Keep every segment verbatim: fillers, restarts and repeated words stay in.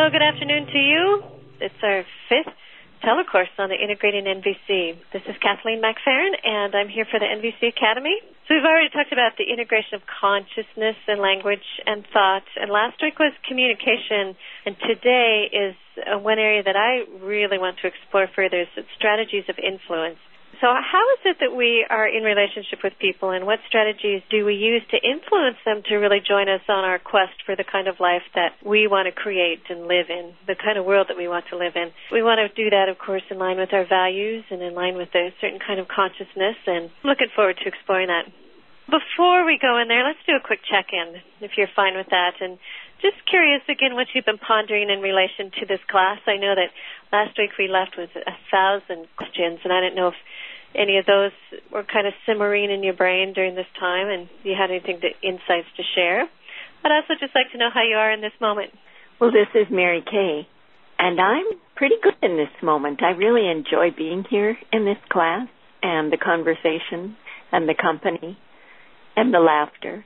Hello, good afternoon to you. It's our fifth telecourse on the Integrating N V C. This is Kathleen McFerrin, and I'm here for the N V C Academy. So we've already talked about the integration of consciousness and language and thought, and last week was communication, and today is uh, one area that I really want to explore further, is strategies of influence. So how is it that we are in relationship with people, and what strategies do we use to influence them to really join us on our quest for the kind of life that we want to create and live in, the kind of world that we want to live in? We want to do that, of course, in line with our values and in line with a certain kind of consciousness, and I'm looking forward to exploring that. Before we go in there, let's do a quick check-in, if you're fine with that. And just curious, again, what you've been pondering in relation to this class. I know that last week we left with a thousand questions, and I didn't know if any of those were kind of simmering in your brain during this time, and you had anything to, insights to share. I'd also just like to know how you are in this moment. Well, this is Mary Kay, and I'm pretty good in this moment. I really enjoy being here in this class, and the conversation, and the company, and the laughter.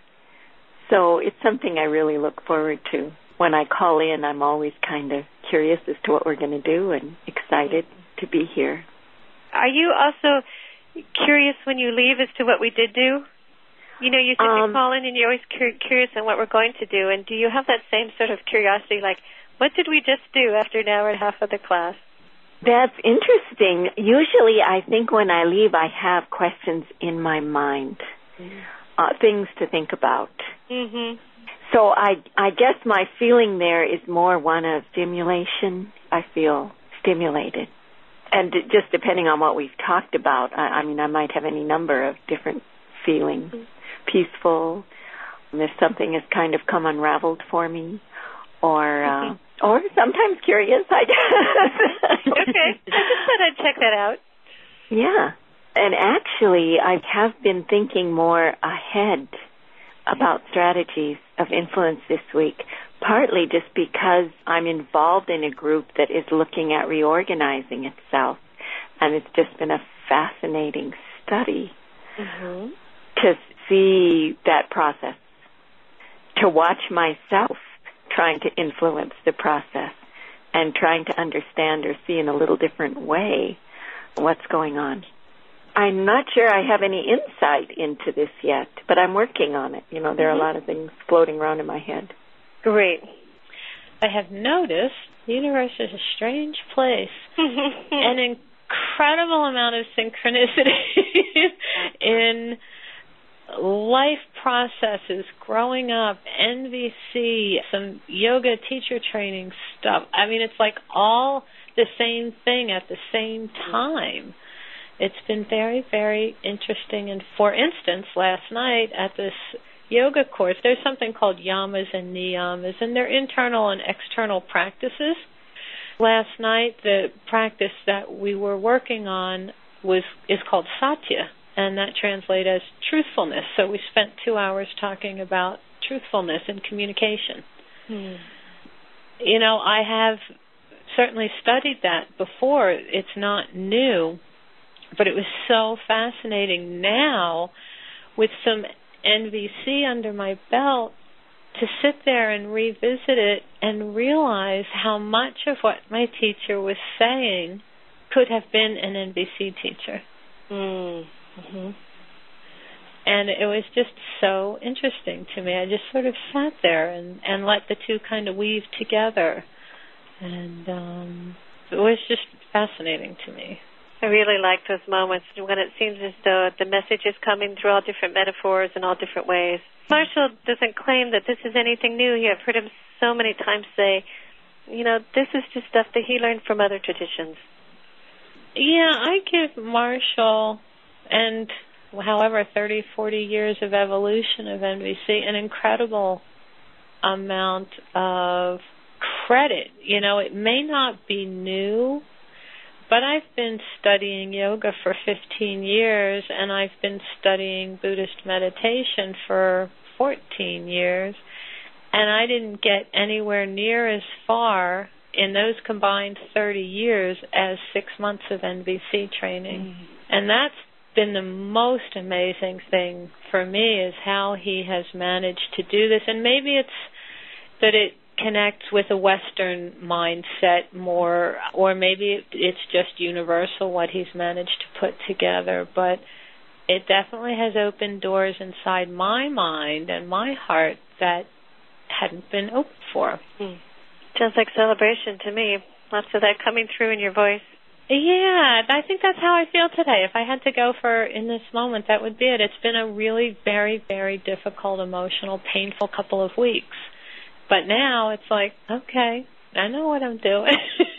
So it's something I really look forward to. When I call in, I'm always kind of curious as to what we're going to do and excited to be here. Are you also curious when you leave as to what we did do? You know, you sit um, call in and you're always cur- curious on what we're going to do. And do you have that same sort of curiosity, like, what did we just do after an hour and a half of the class? That's interesting. Usually I think when I leave, I have questions in my mind, mm-hmm. uh, things to think about. Mm-hmm. So I, I guess my feeling there is more one of stimulation. I feel stimulated. And just depending on what we've talked about, I, I mean, I might have any number of different feelings. Mm-hmm. Peaceful, if something has kind of come unraveled for me, or uh, mm-hmm. or sometimes curious, I guess. Okay, I just thought I'd check that out. Yeah, and actually, I have been thinking more ahead about strategies of influence this week, partly just because I'm involved in a group that is looking at reorganizing itself, and it's just been a fascinating study mm-hmm. to see that process, to watch myself trying to influence the process and trying to understand or see in a little different way what's going on. I'm not sure I have any insight into this yet, but I'm working on it. You know, there are mm-hmm. a lot of things floating around in my head. Great. I have noticed the universe is a strange place. An incredible amount of synchronicity in life processes, growing up, N V C, some yoga teacher training stuff. I mean, it's like all the same thing at the same time. It's been very, very interesting. And for instance, last night at this yoga course, there's something called yamas and niyamas, and they're internal and external practices. Last night, the practice that we were working on was is called satya, and that translates as truthfulness. So we spent two hours talking about truthfulness and communication. Hmm. You know, I have certainly studied that before. It's not new, but it was so fascinating now with some N V C under my belt to sit there and revisit it and realize how much of what my teacher was saying could have been an N V C teacher. Mm-hmm. And it was just so interesting to me. I just sort of sat there and, and let the two kind of weave together. And um, it was just fascinating to me. I really like those moments when it seems as though the message is coming through all different metaphors and all different ways. Marshall doesn't claim that this is anything new. I've heard him so many times say, you know, this is just stuff that he learned from other traditions. Yeah, I give Marshall and however thirty, forty years of evolution of N V C an incredible amount of credit. You know, it may not be new, but I've been studying yoga for fifteen years, and I've been studying Buddhist meditation for fourteen years, and I didn't get anywhere near as far in those combined thirty years as six months of N V C training. Mm. And that's been the most amazing thing for me, is how he has managed to do this. And maybe it's that it connect with a Western mindset more, or maybe it's just universal what he's managed to put together, but it definitely has opened doors inside my mind and my heart that hadn't been open for. Hmm. Sounds like celebration to me. Lots of that coming through in your voice. Yeah, I think that's how I feel today. If I had to go for in this moment, that would be it. It's been a really very, very difficult, emotional, painful couple of weeks. But now it's like, okay, I know what I'm doing.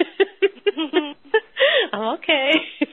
I'm okay.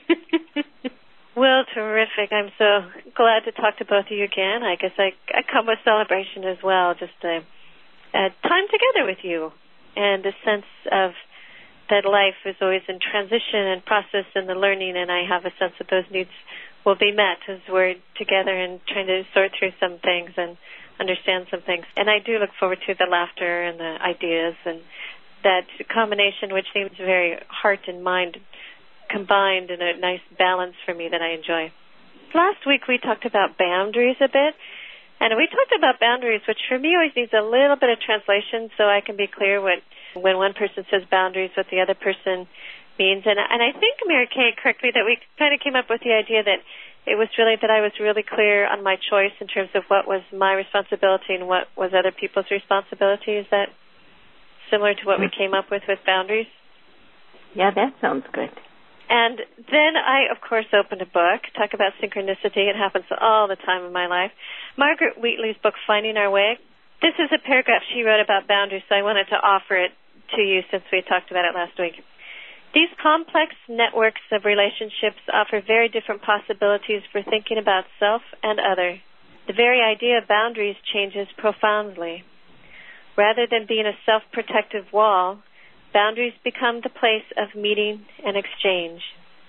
Well, terrific. I'm so glad to talk to both of you again. I guess I, I come with celebration as well, just a, a time together with you and a sense of that life is always in transition and process and the learning, and I have a sense that those needs will be met as we're together and trying to sort through some things and understand some things. And I do look forward to the laughter and the ideas and that combination, which seems very heart and mind combined in a nice balance for me that I enjoy. Last week we talked about boundaries a bit, and we talked about boundaries, which for me always needs a little bit of translation so I can be clear what when one person says boundaries, what the other person means. And, and I think, Mary Kay, correct me, that we kind of came up with the idea that it was really that I was really clear on my choice in terms of what was my responsibility and what was other people's responsibility. Is that similar to what we came up with with boundaries? Yeah, that sounds good. And then I, of course, opened a book, talk about synchronicity. It happens all the time in my life. Margaret Wheatley's book, Finding Our Way. This is a paragraph she wrote about boundaries, so I wanted to offer it to you since we talked about it last week. These complex networks of relationships offer very different possibilities for thinking about self and other. The very idea of boundaries changes profoundly. Rather than being a self-protective wall, boundaries become the place of meeting and exchange.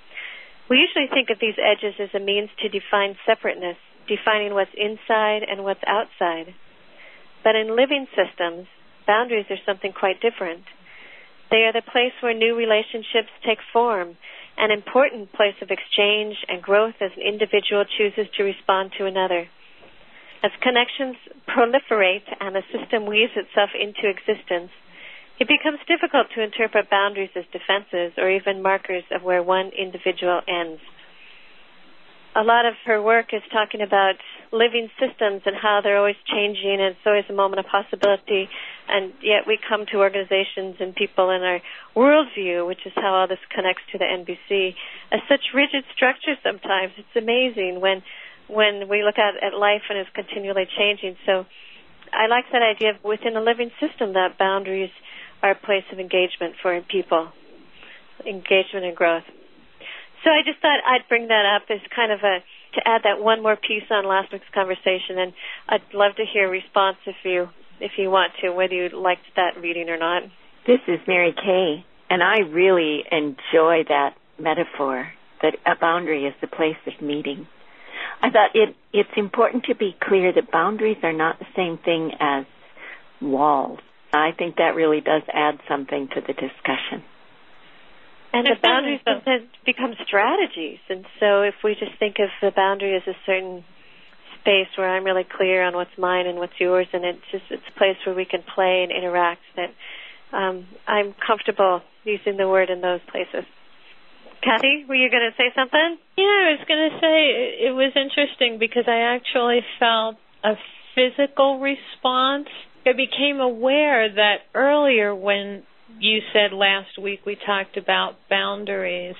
We usually think of these edges as a means to define separateness, defining what's inside and what's outside. But in living systems, boundaries are something quite different. They are the place where new relationships take form, an important place of exchange and growth as an individual chooses to respond to another. As connections proliferate and the system weaves itself into existence, it becomes difficult to interpret boundaries as defenses or even markers of where one individual ends. A lot of her work is talking about living systems and how they're always changing, and it's always a moment of possibility, and yet we come to organizations and people in our worldview, which is how all this connects to the N B C, as such rigid structures sometimes. It's amazing when when we look at, at life and it's continually changing. So I like that idea of within a living system that boundaries are a place of engagement for people, engagement and growth. So I just thought I'd bring that up as kind of a to add that one more piece on last week's conversation, and I'd love to hear a response if you if you want to, whether you liked that reading or not. This is Mary Kay, and I really enjoy that metaphor that a boundary is the place of meeting. I thought it it's important to be clear that boundaries are not the same thing as walls. I think that really does add something to the discussion. And the boundaries become strategies. And so if we just think of the boundary as a certain space where I'm really clear on what's mine and what's yours, and it's just it's a place where we can play and interact, that um, I'm comfortable using the word in those places. Kathy, were you going to say something? Yeah, I was going to say it was interesting because I actually felt a physical response. I became aware that earlier when you said last week we talked about boundaries,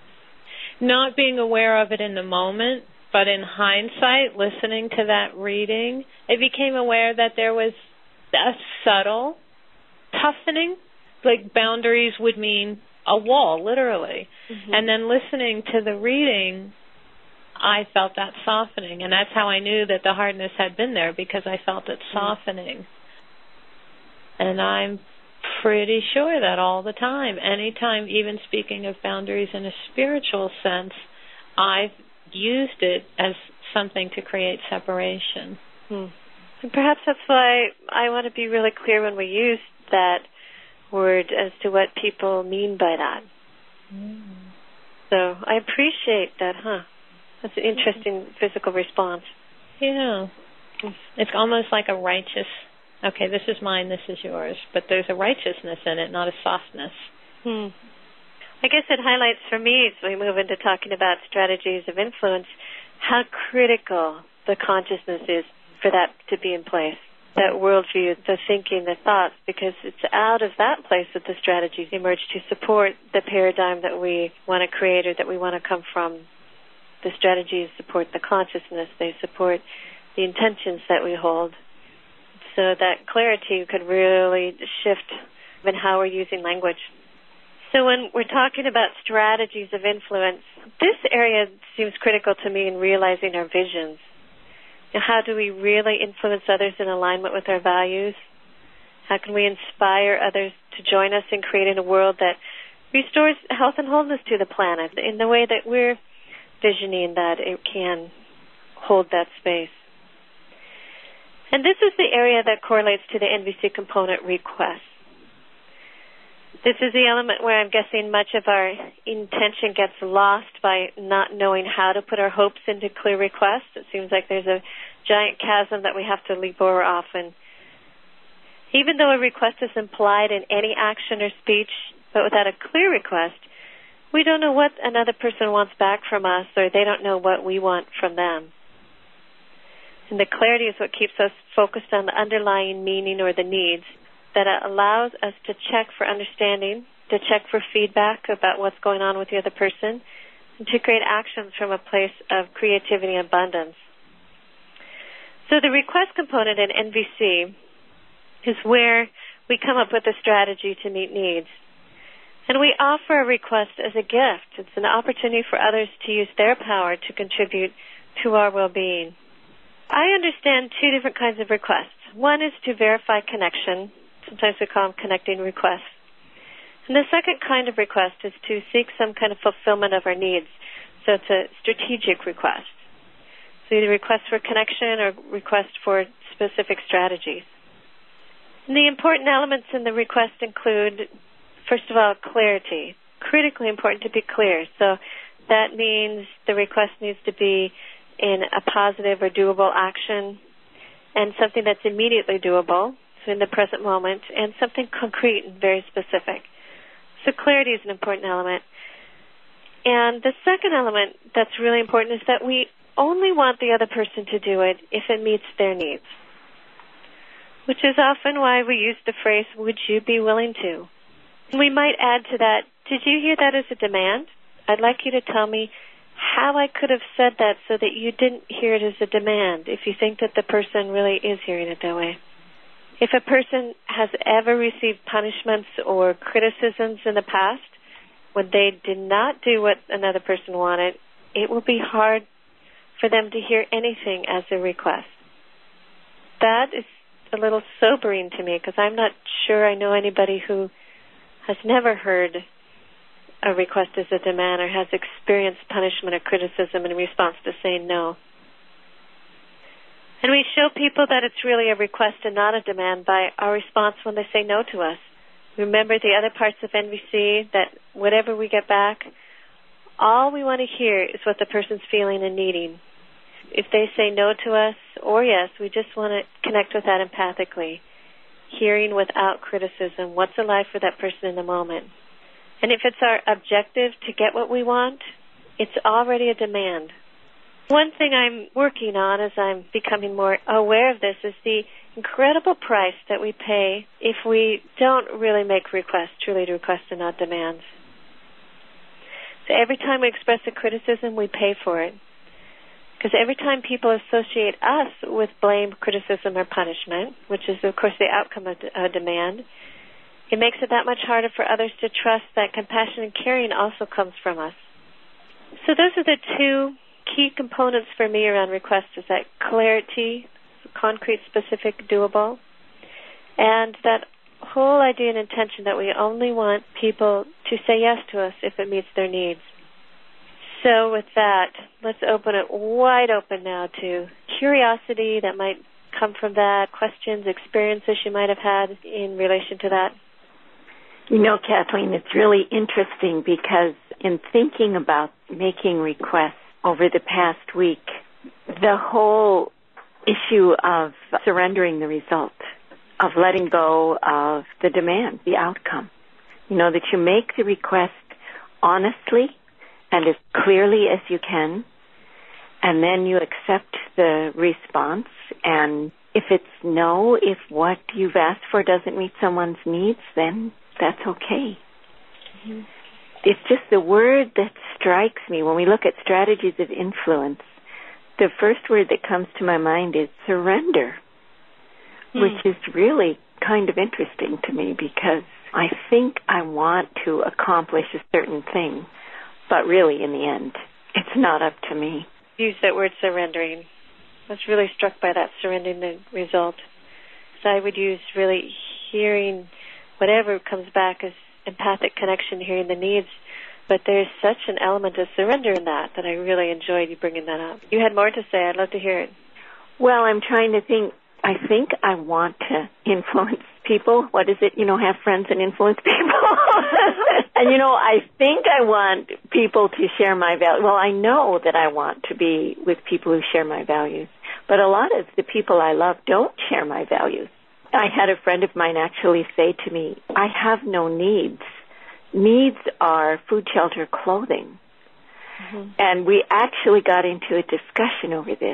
not being aware of it in the moment, but in hindsight, listening to that reading, I became aware that there was a subtle toughening, like boundaries would mean a wall, literally. Mm-hmm. And then listening to the reading, I felt that softening, and that's how I knew that the hardness had been there, because I felt it softening. Mm-hmm. And I'm pretty sure that all the time, anytime, even speaking of boundaries in a spiritual sense, I've used it as something to create separation. Hmm. And perhaps that's why I want to be really clear when we use that word as to what people mean by that. Mm. So I appreciate that, huh? That's an interesting mm-hmm. physical response. Yeah. It's almost like a righteous okay, this is mine, this is yours. But there's a righteousness in it, not a softness. Hmm. I guess it highlights for me, as we move into talking about strategies of influence, how critical the consciousness is for that to be in place, that worldview, the thinking, the thoughts, because it's out of that place that the strategies emerge to support the paradigm that we want to create or that we want to come from. The strategies support the consciousness. They support the intentions that we hold. So that clarity could really shift in how we're using language. So when we're talking about strategies of influence, this area seems critical to me in realizing our visions. Now, how do we really influence others in alignment with our values? How can we inspire others to join us in creating a world that restores health and wholeness to the planet in the way that we're visioning that it can hold that space? And this is the area that correlates to the N V C component request. This is the element where I'm guessing much of our intention gets lost by not knowing how to put our hopes into clear requests. It seems like there's a giant chasm that we have to leap over often. Even though a request is implied in any action or speech, but without a clear request, we don't know what another person wants back from us, or they don't know what we want from them. And the clarity is what keeps us focused on the underlying meaning or the needs, that allows us to check for understanding, to check for feedback about what's going on with the other person, and to create actions from a place of creativity and abundance. So the request component in N V C is where we come up with a strategy to meet needs. And we offer a request as a gift. It's an opportunity for others to use their power to contribute to our well-being. I understand two different kinds of requests. One is to verify connection. Sometimes we call them connecting requests. And the second kind of request is to seek some kind of fulfillment of our needs. So it's a strategic request. So either request for connection or request for specific strategies. And the important elements in the request include, first of all, clarity. Critically important to be clear. So that means the request needs to be in a positive or doable action and something that's immediately doable, so in the present moment, and something concrete and very specific. So clarity is an important element. And the second element that's really important is that we only want the other person to do it if it meets their needs, which is often why we use the phrase, would you be willing to? And we might add to that, did you hear that as a demand? I'd like you to tell me how I could have said that so that you didn't hear it as a demand, if you think that the person really is hearing it that way. If a person has ever received punishments or criticisms in the past when they did not do what another person wanted, it will be hard for them to hear anything as a request. That is a little sobering to me because I'm not sure I know anybody who has never heard a request as a demand or has experienced punishment or criticism in response to saying no. And we show people that it's really a request and not a demand by our response when they say no to us. Remember the other parts of N V C, that whatever we get back, all we want to hear is what the person's feeling and needing. If they say no to us or yes, we just want to connect with that empathically, hearing without criticism what's alive for that person in the moment. And if it's our objective to get what we want, it's already a demand. One thing I'm working on as I'm becoming more aware of this is the incredible price that we pay if we don't really make requests, truly requests and not demands. So every time we express a criticism, we pay for it. Because every time people associate us with blame, criticism, or punishment, which is, of course, the outcome of a demand, it makes it that much harder for others to trust that compassion and caring also comes from us. So those are the two key components for me around requests, is that clarity, concrete, specific, doable, and that whole idea and intention that we only want people to say yes to us if it meets their needs. So with that, let's open it wide open now to curiosity that might come from that, questions, experiences you might have had in relation to that. You know, Kathleen, it's really interesting because in thinking about making requests over the past week, the whole issue of surrendering the result of letting go of the demand, the outcome. You know, that you make the request honestly and as clearly as you can, and then you accept the response. And if it's no, if what you've asked for doesn't meet someone's needs, then that's okay. Mm-hmm. It's just the word that strikes me. When we look at strategies of influence, the first word that comes to my mind is surrender, mm. which is really kind of interesting to me because I think I want to accomplish a certain thing, but really in the end, it's not up to me. Use that word surrendering. I was really struck by that, surrendering the result. So I would use really hearing whatever comes back as empathic connection, hearing the needs. But there's such an element of surrender in that that I really enjoyed you bringing that up. You had more to say. I'd love to hear it. Well, I'm trying to think. I think I want to influence people. What is it? You know, have friends and influence people. And, you know, I think I want people to share my values. Well, I know that I want to be with people who share my values. But a lot of the people I love don't share my values. I had a friend of mine actually say to me, I have no needs. Needs are food, shelter, clothing. Mm-hmm. And we actually got into a discussion over this.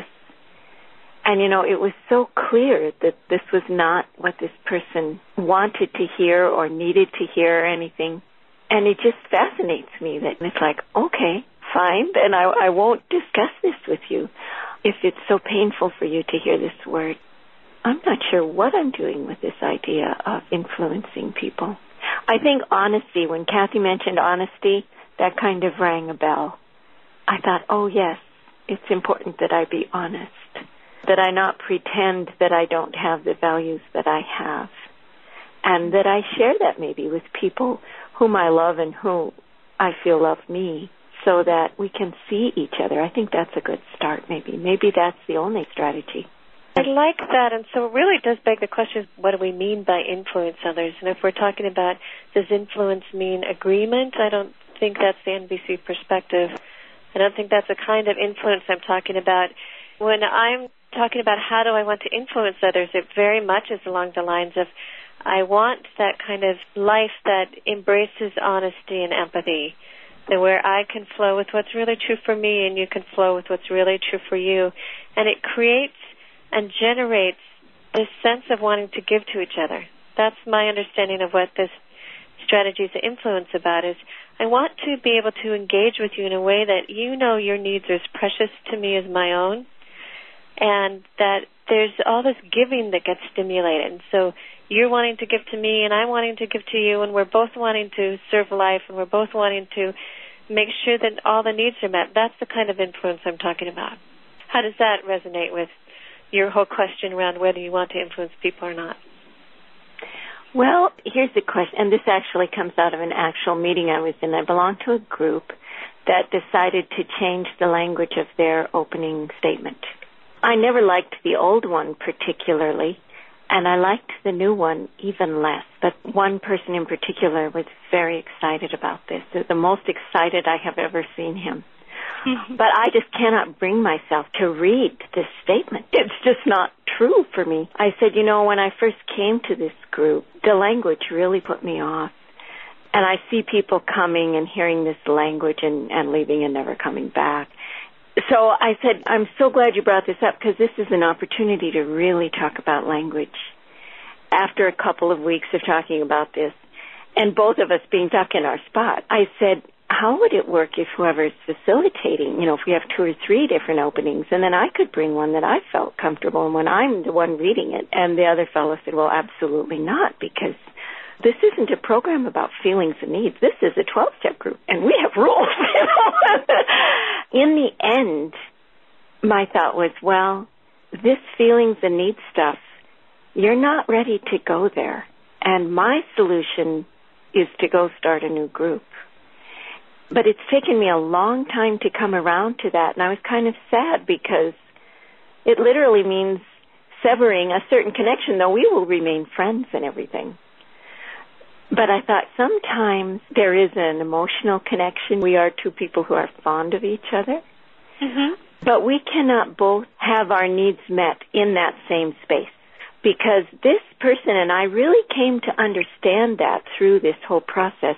And, you know, it was so clear that this was not what this person wanted to hear or needed to hear or anything. And it just fascinates me that it's like, okay, fine, then I, I won't discuss this with you if it's so painful for you to hear this word. I'm not sure what I'm doing with this idea of influencing people. I think honesty, when Kathy mentioned honesty, that kind of rang a bell. I thought, oh, yes, it's important that I be honest, that I not pretend that I don't have the values that I have, and that I share that maybe with people whom I love and who I feel love me, so that we can see each other. I think that's a good start, maybe. Maybe that's the only strategy. I like that, and so it really does beg the question, what do we mean by influence others? And if we're talking about, does influence mean agreement? I don't think that's the N V C perspective. I don't think that's the kind of influence I'm talking about. When I'm talking about how do I want to influence others, it very much is along the lines of, I want that kind of life that embraces honesty and empathy, that where I can flow with what's really true for me and you can flow with what's really true for you. And it creates and generates this sense of wanting to give to each other. That's my understanding of what this strategy of influence about is. I want to be able to engage with you in a way that you know your needs are as precious to me as my own, and that there's all this giving that gets stimulated. And so you're wanting to give to me and I'm wanting to give to you, and we're both wanting to serve life, and we're both wanting to make sure that all the needs are met. That's the kind of influence I'm talking about. How does that resonate with your whole question around whether you want to influence people or not? Well, here's the question, and this actually comes out of an actual meeting I was in. I belong to a group that decided to change the language of their opening statement. I never liked the old one particularly, and I liked the new one even less. But one person in particular was very excited about this. They're the most excited I have ever seen him. But I just cannot bring myself to read this statement. It's just not true for me. I said, you know, when I first came to this group, the language really put me off. And I see people coming and hearing this language and, and leaving and never coming back. So I said, I'm so glad you brought this up, because this is an opportunity to really talk about language. After a couple of weeks of talking about this, and both of us being stuck in our spot, I said, how would it work if whoever's facilitating, you know, if we have two or three different openings, and then I could bring one that I felt comfortable in when I'm the one reading it? And the other fellow said, well, absolutely not, because this isn't a program about feelings and needs. This is a twelve-step group, and we have rules. In the end, my thought was, well, this feelings and needs stuff, you're not ready to go there. And my solution is to go start a new group. But it's taken me a long time to come around to that, and I was kind of sad because it literally means severing a certain connection, though we will remain friends and everything. But I thought sometimes there is an emotional connection. We are two people who are fond of each other. Mm-hmm. But we cannot both have our needs met in that same space. because this person, and I really came to understand that through this whole process,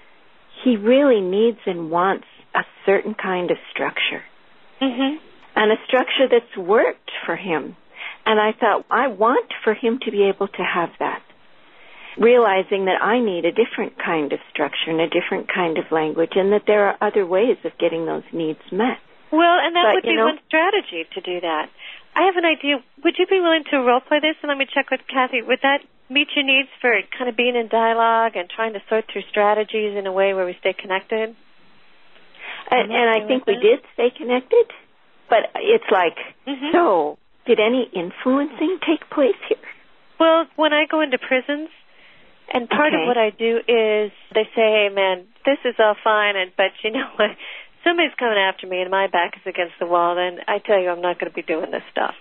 he really needs and wants a certain kind of structure. Mm-hmm. And a structure that's worked for him. And I thought, I want for him to be able to have that. Realizing that I need a different kind of structure and a different kind of language, and that there are other ways of getting those needs met. Well, and that but, would be know, one strategy to do that. I have an idea. Would you be willing to role play this? And let me check with Kathy. Would that meet your needs for kind of being in dialogue and trying to sort through strategies in a way where we stay connected? And, and I think we did stay connected, but it's like, mm-hmm. so did any influencing take place here? Well, when I go into prisons, and part okay. of what I do is they say, hey, man, this is all fine, and but you know what? Somebody's coming after me and my back is against the wall, then I tell you I'm not going to be doing this stuff.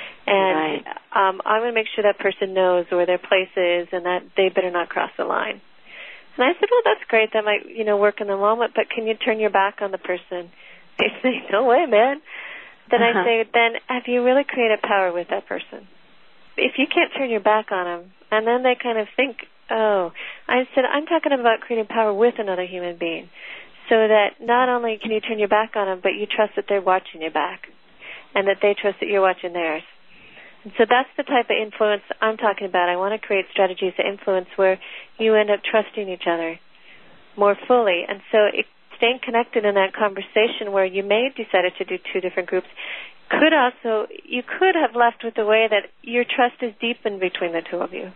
And right. um, I'm going to make sure that person knows where their place is and that they better not cross the line. And I said, well, that's great. That might, you know, work in the moment, but can you turn your back on the person? They say, no way, man. Then uh-huh. I say, then have you really created power with that person? If you can't turn your back on them, and then they kind of think, oh, I said, I'm talking about creating power with another human being. So that not only can you turn your back on them, but you trust that they're watching your back and that they trust that you're watching theirs. And so that's the type of influence I'm talking about. I want to create strategies of influence where you end up trusting each other more fully. And so it, staying connected in that conversation where you may have decided to do two different groups could also, you could have left with the way that your trust is deepened between the two of you.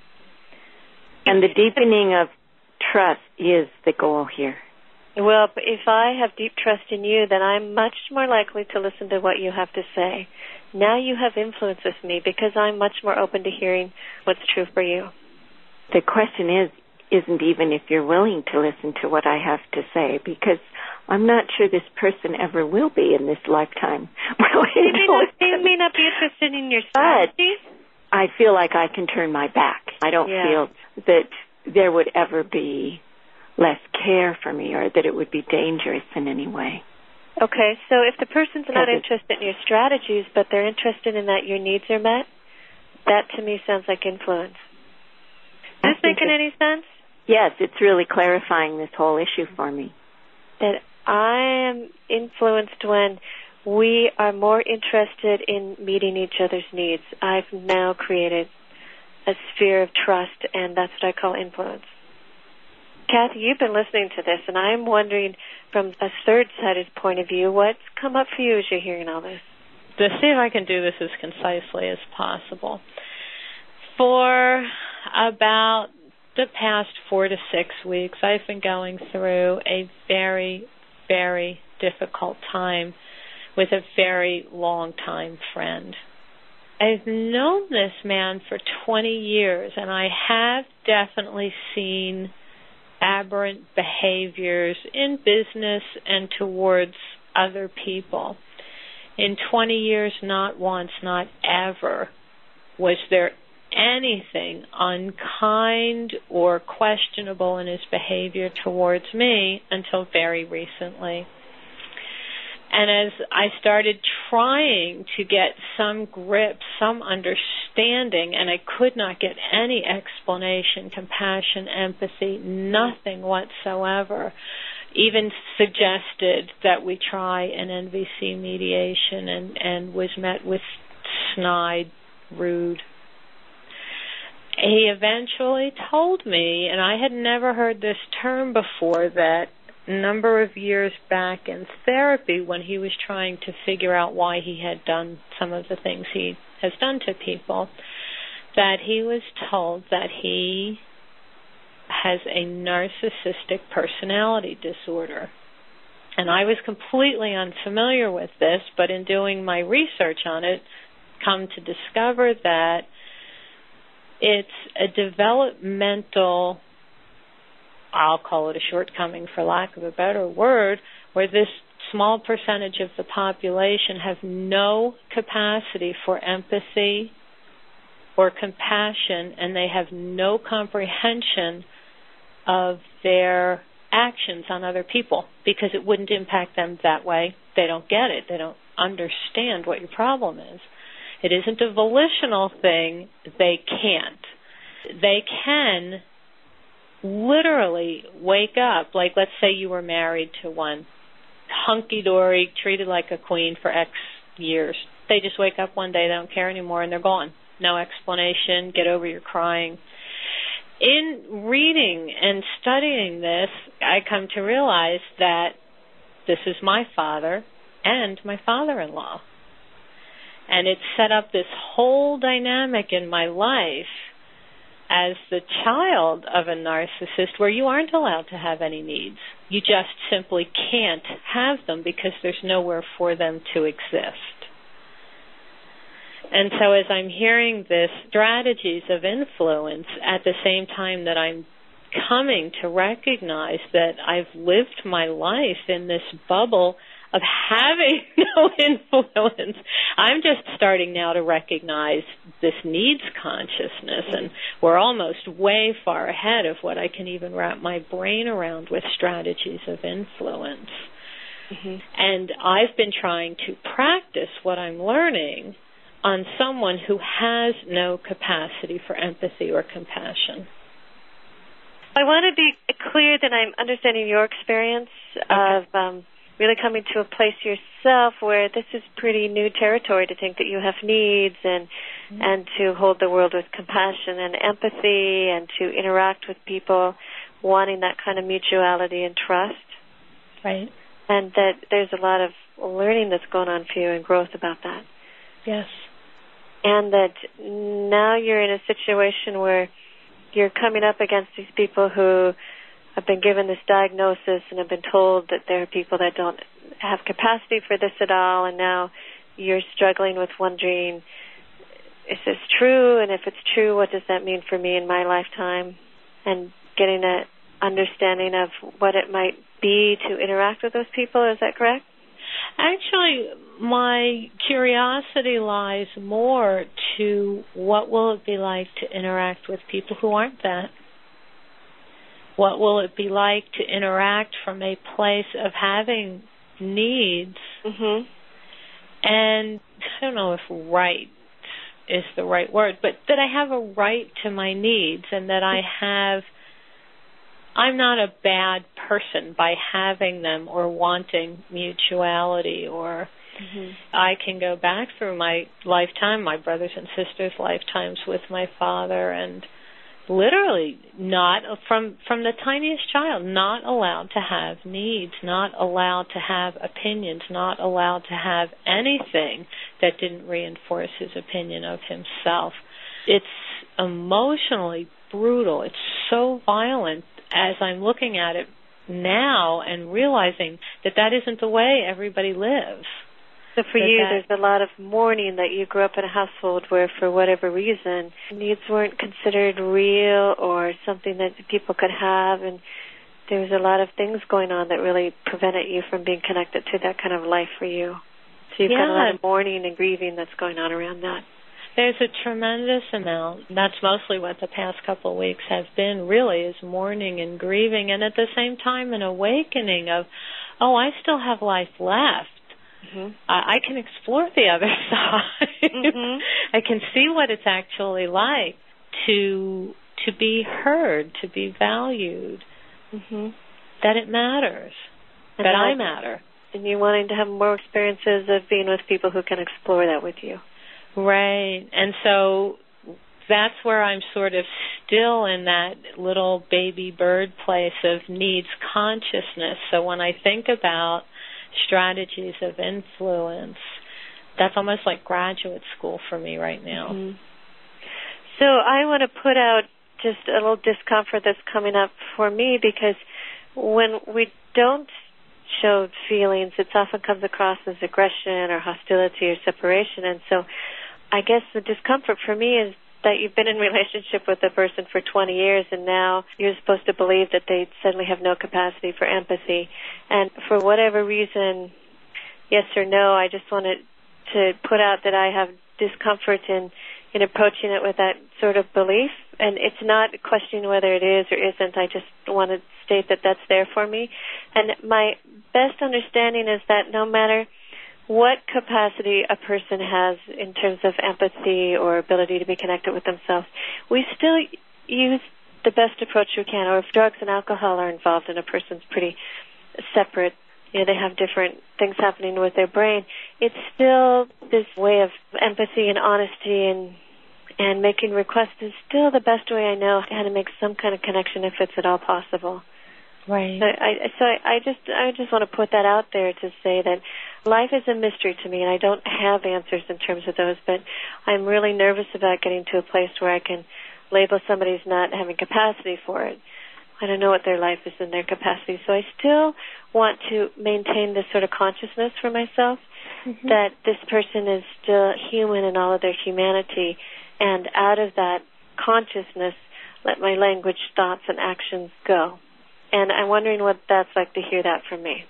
And the deepening of trust is the goal here. Well, if I have deep trust in you, then I'm much more likely to listen to what you have to say. Now you have influence with me because I'm much more open to hearing what's true for you. The question is, isn't even if you're willing to listen to what I have to say, because I'm not sure this person ever will be in this lifetime. They may not, they may not be interested in your strategies. But I feel like I can turn my back. I don't yeah. feel that there would ever be less care for me or that it would be dangerous in any way. Okay, so if the person's not interested in your strategies, but they're interested in that your needs are met, that to me sounds like influence. Is this making any sense? Yes, it's really clarifying this whole issue for me. That I am influenced when we are more interested in meeting each other's needs. I've now created a sphere of trust, and that's what I call influence. Kathy, you've been listening to this, and I'm wondering from a third-sided point of view, what's come up for you as you're hearing all this? To see if I can do this as concisely as possible. For about the past four to six weeks, I've been going through a very, very difficult time with a very long-time friend. I've known this man for twenty years, and I have definitely seen aberrant behaviors in business and towards other people. In twenty years, not once, not ever, was there anything unkind or questionable in his behavior towards me until very recently. And as I started trying to get some grip, some understanding, and I could not get any explanation, compassion, empathy, nothing whatsoever, even suggested that we try an N V C mediation and, and was met with snide, rude. He eventually told me, and I had never heard this term before, that a number of years back in therapy when he was trying to figure out why he had done some of the things he has done to people, that he was told that he has a narcissistic personality disorder. And I was completely unfamiliar with this, but in doing my research on it, come to discover that it's a developmental, I'll call it a shortcoming for lack of a better word, where this small percentage of the population have no capacity for empathy or compassion, and they have no comprehension of their actions on other people because it wouldn't impact them that way. They don't get it. They don't understand what your problem is. It isn't a volitional thing. They can't. They can literally wake up. Like, let's say you were married to one, hunky-dory, treated like a queen for X years. They just wake up one day, they don't care anymore, and they're gone. No explanation, get over your crying. In reading and studying this, I come to realize that this is my father and my father-in-law. And it set up this whole dynamic in my life as the child of a narcissist where you aren't allowed to have any needs. You just simply can't have them because there's nowhere for them to exist. And so as I'm hearing this strategies of influence at the same time that I'm coming to recognize that I've lived my life in this bubble of having no influence, I'm just starting now to recognize this needs consciousness, and we're almost way far ahead of what I can even wrap my brain around with strategies of influence. Mm-hmm. And I've been trying to practice what I'm learning on someone who has no capacity for empathy or compassion. I want to be clear that I'm understanding your experience okay. of um, really coming to a place yourself where this is pretty new territory to think that you have needs and mm-hmm. and to hold the world with compassion and empathy and to interact with people wanting that kind of mutuality and trust. Right. And that there's a lot of learning that's going on for you and growth about that. Yes. And that now you're in a situation where you're coming up against these people who have been given this diagnosis and have been told that there are people that don't have capacity for this at all, and now you're struggling with wondering, is this true? And if it's true, what does that mean for me in my lifetime? And getting an understanding of what it might be to interact with those people. Is that correct? Actually, my curiosity lies more to what will it be like to interact with people who aren't that? What will it be like to interact from a place of having needs? Mm-hmm. And I don't know if right is the right word, but that I have a right to my needs and that I have, I'm not a bad person by having them or wanting mutuality, or mm-hmm. I can go back through my lifetime, my brothers and sisters' lifetimes with my father, and literally not, from from the tiniest child, not allowed to have needs, not allowed to have opinions, not allowed to have anything that didn't reinforce his opinion of himself. It's emotionally brutal. It's so violent as I'm looking at it now and realizing that that isn't the way everybody lives. So for that you, that, there's a lot of mourning that you grew up in a household where, for whatever reason, needs weren't considered real or something that people could have, and there was a lot of things going on that really prevented you from being connected to that kind of life for you. So you've yeah. got a lot of mourning and grieving that's going on around that. There's a tremendous amount. That's mostly what the past couple of weeks have been, really, is mourning and grieving, and at the same time an awakening of, oh, I still have life left. Mm-hmm. I, I can explore the other side. Mm-hmm. I can see what it's actually like to to be heard, to be valued, mm-hmm. that it matters, and that I matter. And you're wanting to have more experiences of being with people who can explore that with you. Right. And so that's where I'm sort of still in that little baby bird place of needs consciousness. So when I think about strategies of influence, that's almost like graduate school for me right now. Mm-hmm. So I want to put out just a little discomfort that's coming up for me, because when we don't show feelings, it often comes across as aggression or hostility or separation. And so I guess the discomfort for me is that you've been in a relationship with a person for twenty years, and now you're supposed to believe that they suddenly have no capacity for empathy. And for whatever reason, yes or no, I just wanted to put out that I have discomfort in, in approaching it with that sort of belief. And it's not questioning whether it is or isn't. I just want to state that that's there for me. And my best understanding is that no matter what capacity a person has in terms of empathy or ability to be connected with themselves, we still use the best approach we can. Or if drugs and alcohol are involved and a person's pretty separate, you know, they have different things happening with their brain, it's still this way of empathy and honesty and and making requests is still the best way I know how to make some kind of connection if it's at all possible. Right. So I, so I just I just want to put that out there to say that life is a mystery to me, and I don't have answers in terms of those, but I'm really nervous about getting to a place where I can label somebody's not having capacity for it. I don't know what their life is in their capacity, so I still want to maintain this sort of consciousness for myself, mm-hmm. that this person is still human in all of their humanity, and out of that consciousness, let my language, thoughts, and actions go. And I'm wondering what that's like to hear that from me.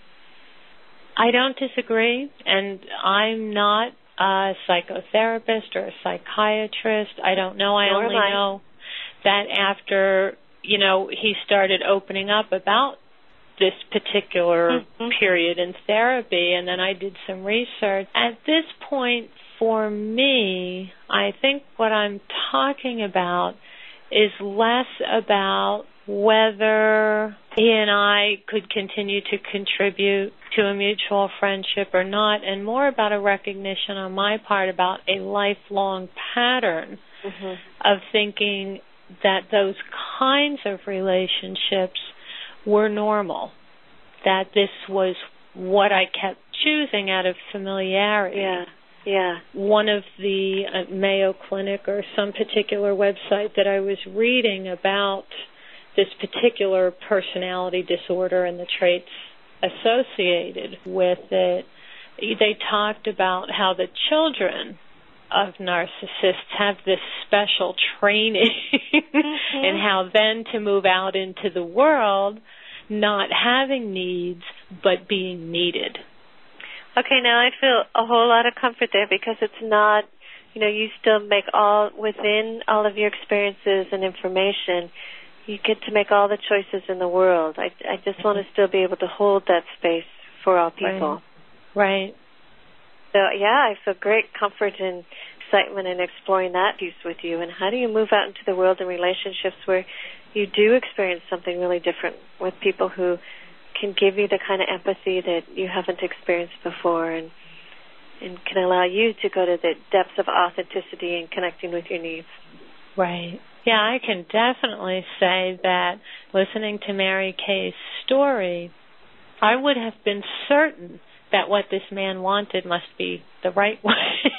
I don't disagree, and I'm not a psychotherapist or a psychiatrist. I don't know. I Nor only am I. know that after, you know, he started opening up about this particular mm-hmm. period in therapy, and then I did some research. At this point, for me, I think what I'm talking about is less about whether he and I could continue to contribute to a mutual friendship or not, and more about a recognition on my part about a lifelong pattern mm-hmm. of thinking that those kinds of relationships were normal, that this was what I kept choosing out of familiarity. Yeah. Yeah. One of the uh, Mayo Clinic or some particular website that I was reading about this particular personality disorder and the traits associated with it, they talked about how the children of narcissists have this special training mm-hmm. and how then to move out into the world not having needs but being needed. Okay, now I feel a whole lot of comfort there because it's not, you know, you still make all, within all of your experiences and information, you get to make all the choices in the world. I, I just want to still be able to hold that space for all people. Right. right. So, yeah, I feel great comfort and excitement in exploring that piece with you. And how do you move out into the world in relationships where you do experience something really different with people who can give you the kind of empathy that you haven't experienced before and and can allow you to go to the depths of authenticity and connecting with your needs. Right. Yeah, I can definitely say that listening to Mary Kay's story, I would have been certain that what this man wanted must be the right way.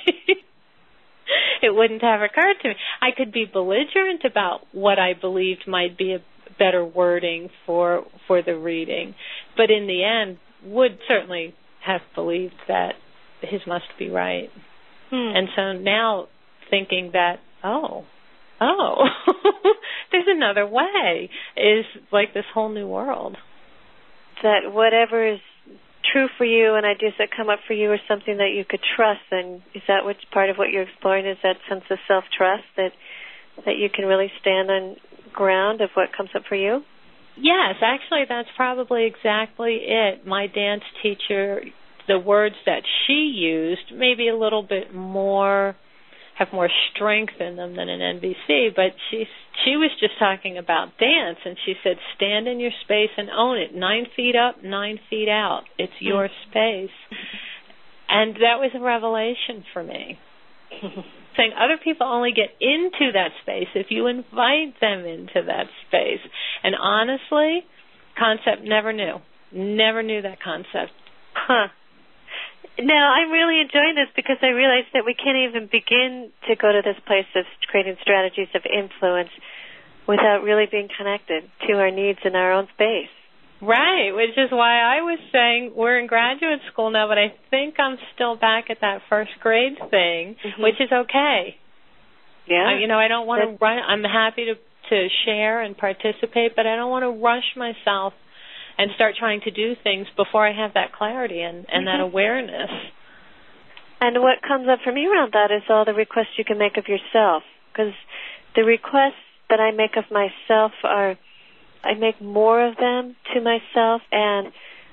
It wouldn't have occurred to me. I could be belligerent about what I believed might be a better wording for for the reading, but in the end would certainly have believed that his must be right. Hmm. And so now thinking that, oh, oh, there's another way is like this whole new world. That whatever is true for you and ideas that come up for you are something that you could trust, and is that what part of what you're exploring is that sense of self-trust that that you can really stand on ground of what comes up for you? Yes, actually that's probably exactly it. My dance teacher, the words that she used, maybe a little bit more, have more strength in them than in N V C, but she she was just talking about dance, and she said, stand in your space and own it. Nine feet up, nine feet out. It's your space. And that was a revelation for me. Saying other people only get into that space if you invite them into that space. And honestly, concept never knew. Never knew that concept. Huh. Now, I'm really enjoying this because I realize that we can't even begin to go to this place of creating strategies of influence without really being connected to our needs in our own space. Right, which is why I was saying we're in graduate school now, but I think I'm still back at that first grade thing, mm-hmm. which is okay. Yeah. I, you know, I don't want to run. I'm happy to to share and participate, but I don't want to rush myself and start trying to do things before I have that clarity and, and mm-hmm. that awareness. And what comes up for me around that is all the requests you can make of yourself, because the requests that I make of myself are, I make more of them to myself, and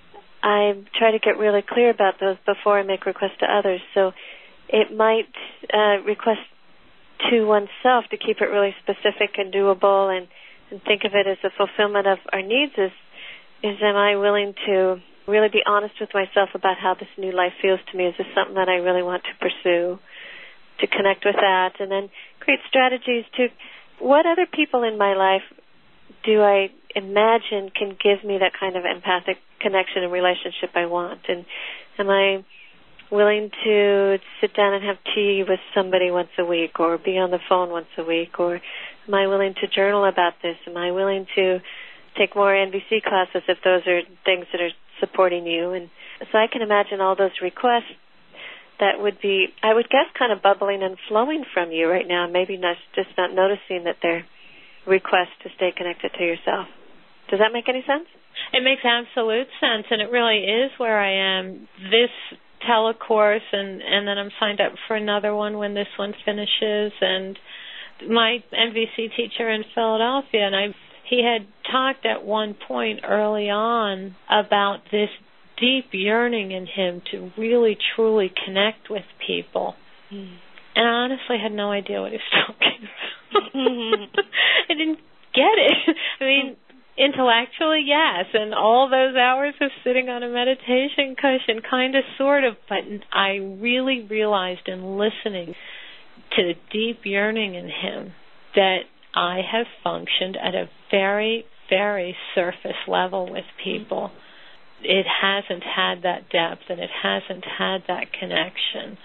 I try to get really clear about those before I make requests to others. So it might uh, request to oneself to keep it really specific and doable, and, and think of it as a fulfillment of our needs is, is am I willing to really be honest with myself about how this new life feels to me? Is this something that I really want to pursue? To connect with that, and then create strategies to what other people in my life do I imagine can give me that kind of empathic connection and relationship I want? And am I willing to sit down and have tea with somebody once a week, or be on the phone once a week, or am I willing to journal about this? Am I willing to take more N V C classes if those are things that are supporting you? And so I can imagine all those requests that would be, I would guess, kind of bubbling and flowing from you right now, maybe not just not noticing that they're requests to stay connected to yourself. Does that make any sense? It makes absolute sense, and it really is where I am. This telecourse, and, and then I'm signed up for another one when this one finishes, and my N V C teacher in Philadelphia, and I, he had talked at one point early on about this deep yearning in him to really, truly connect with people. Mm. And I honestly had no idea what he was talking about. I didn't get it. I mean, intellectually, yes, and all those hours of sitting on a meditation cushion, kind of, sort of, but I really realized in listening to the deep yearning in him that I have functioned at a very, very surface level with people. It hasn't had that depth, and it hasn't had that connection.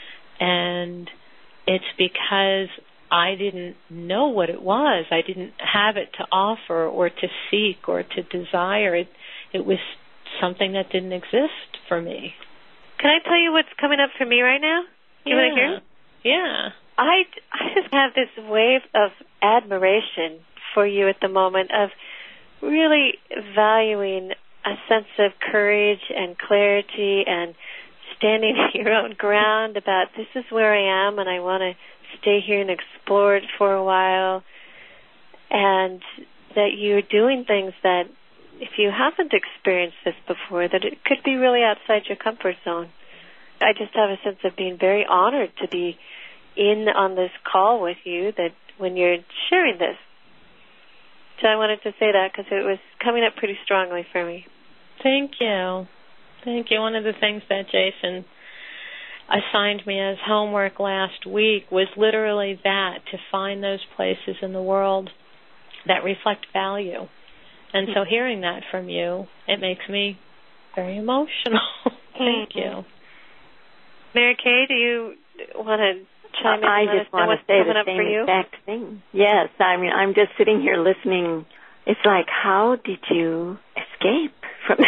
And it's because I didn't know what it was. I didn't have it to offer or to seek or to desire. It, it was something that didn't exist for me. Can I tell you what's coming up for me right now? You yeah. want to hear? Yeah. I, I just have this wave of admiration for you at the moment, of really valuing a sense of courage and clarity and standing your own ground about this is where I am and I want to stay here and explore it for a while, and that you're doing things that if you haven't experienced this before, that it could be really outside your comfort zone. I just have a sense of being very honored to be in on this call with you, that when you're sharing this. So I wanted to say that because it was coming up pretty strongly for me. Thank you. Thank you. One of the things that Jason assigned me as homework last week was literally that, to find those places in the world that reflect value. And so hearing that from you, it makes me very emotional. Thank mm-hmm. you. Mary Kay, do you want to chime in? I and just want to say the same exact thing. Yes, I mean, I'm just sitting here listening. It's like, how did you escape from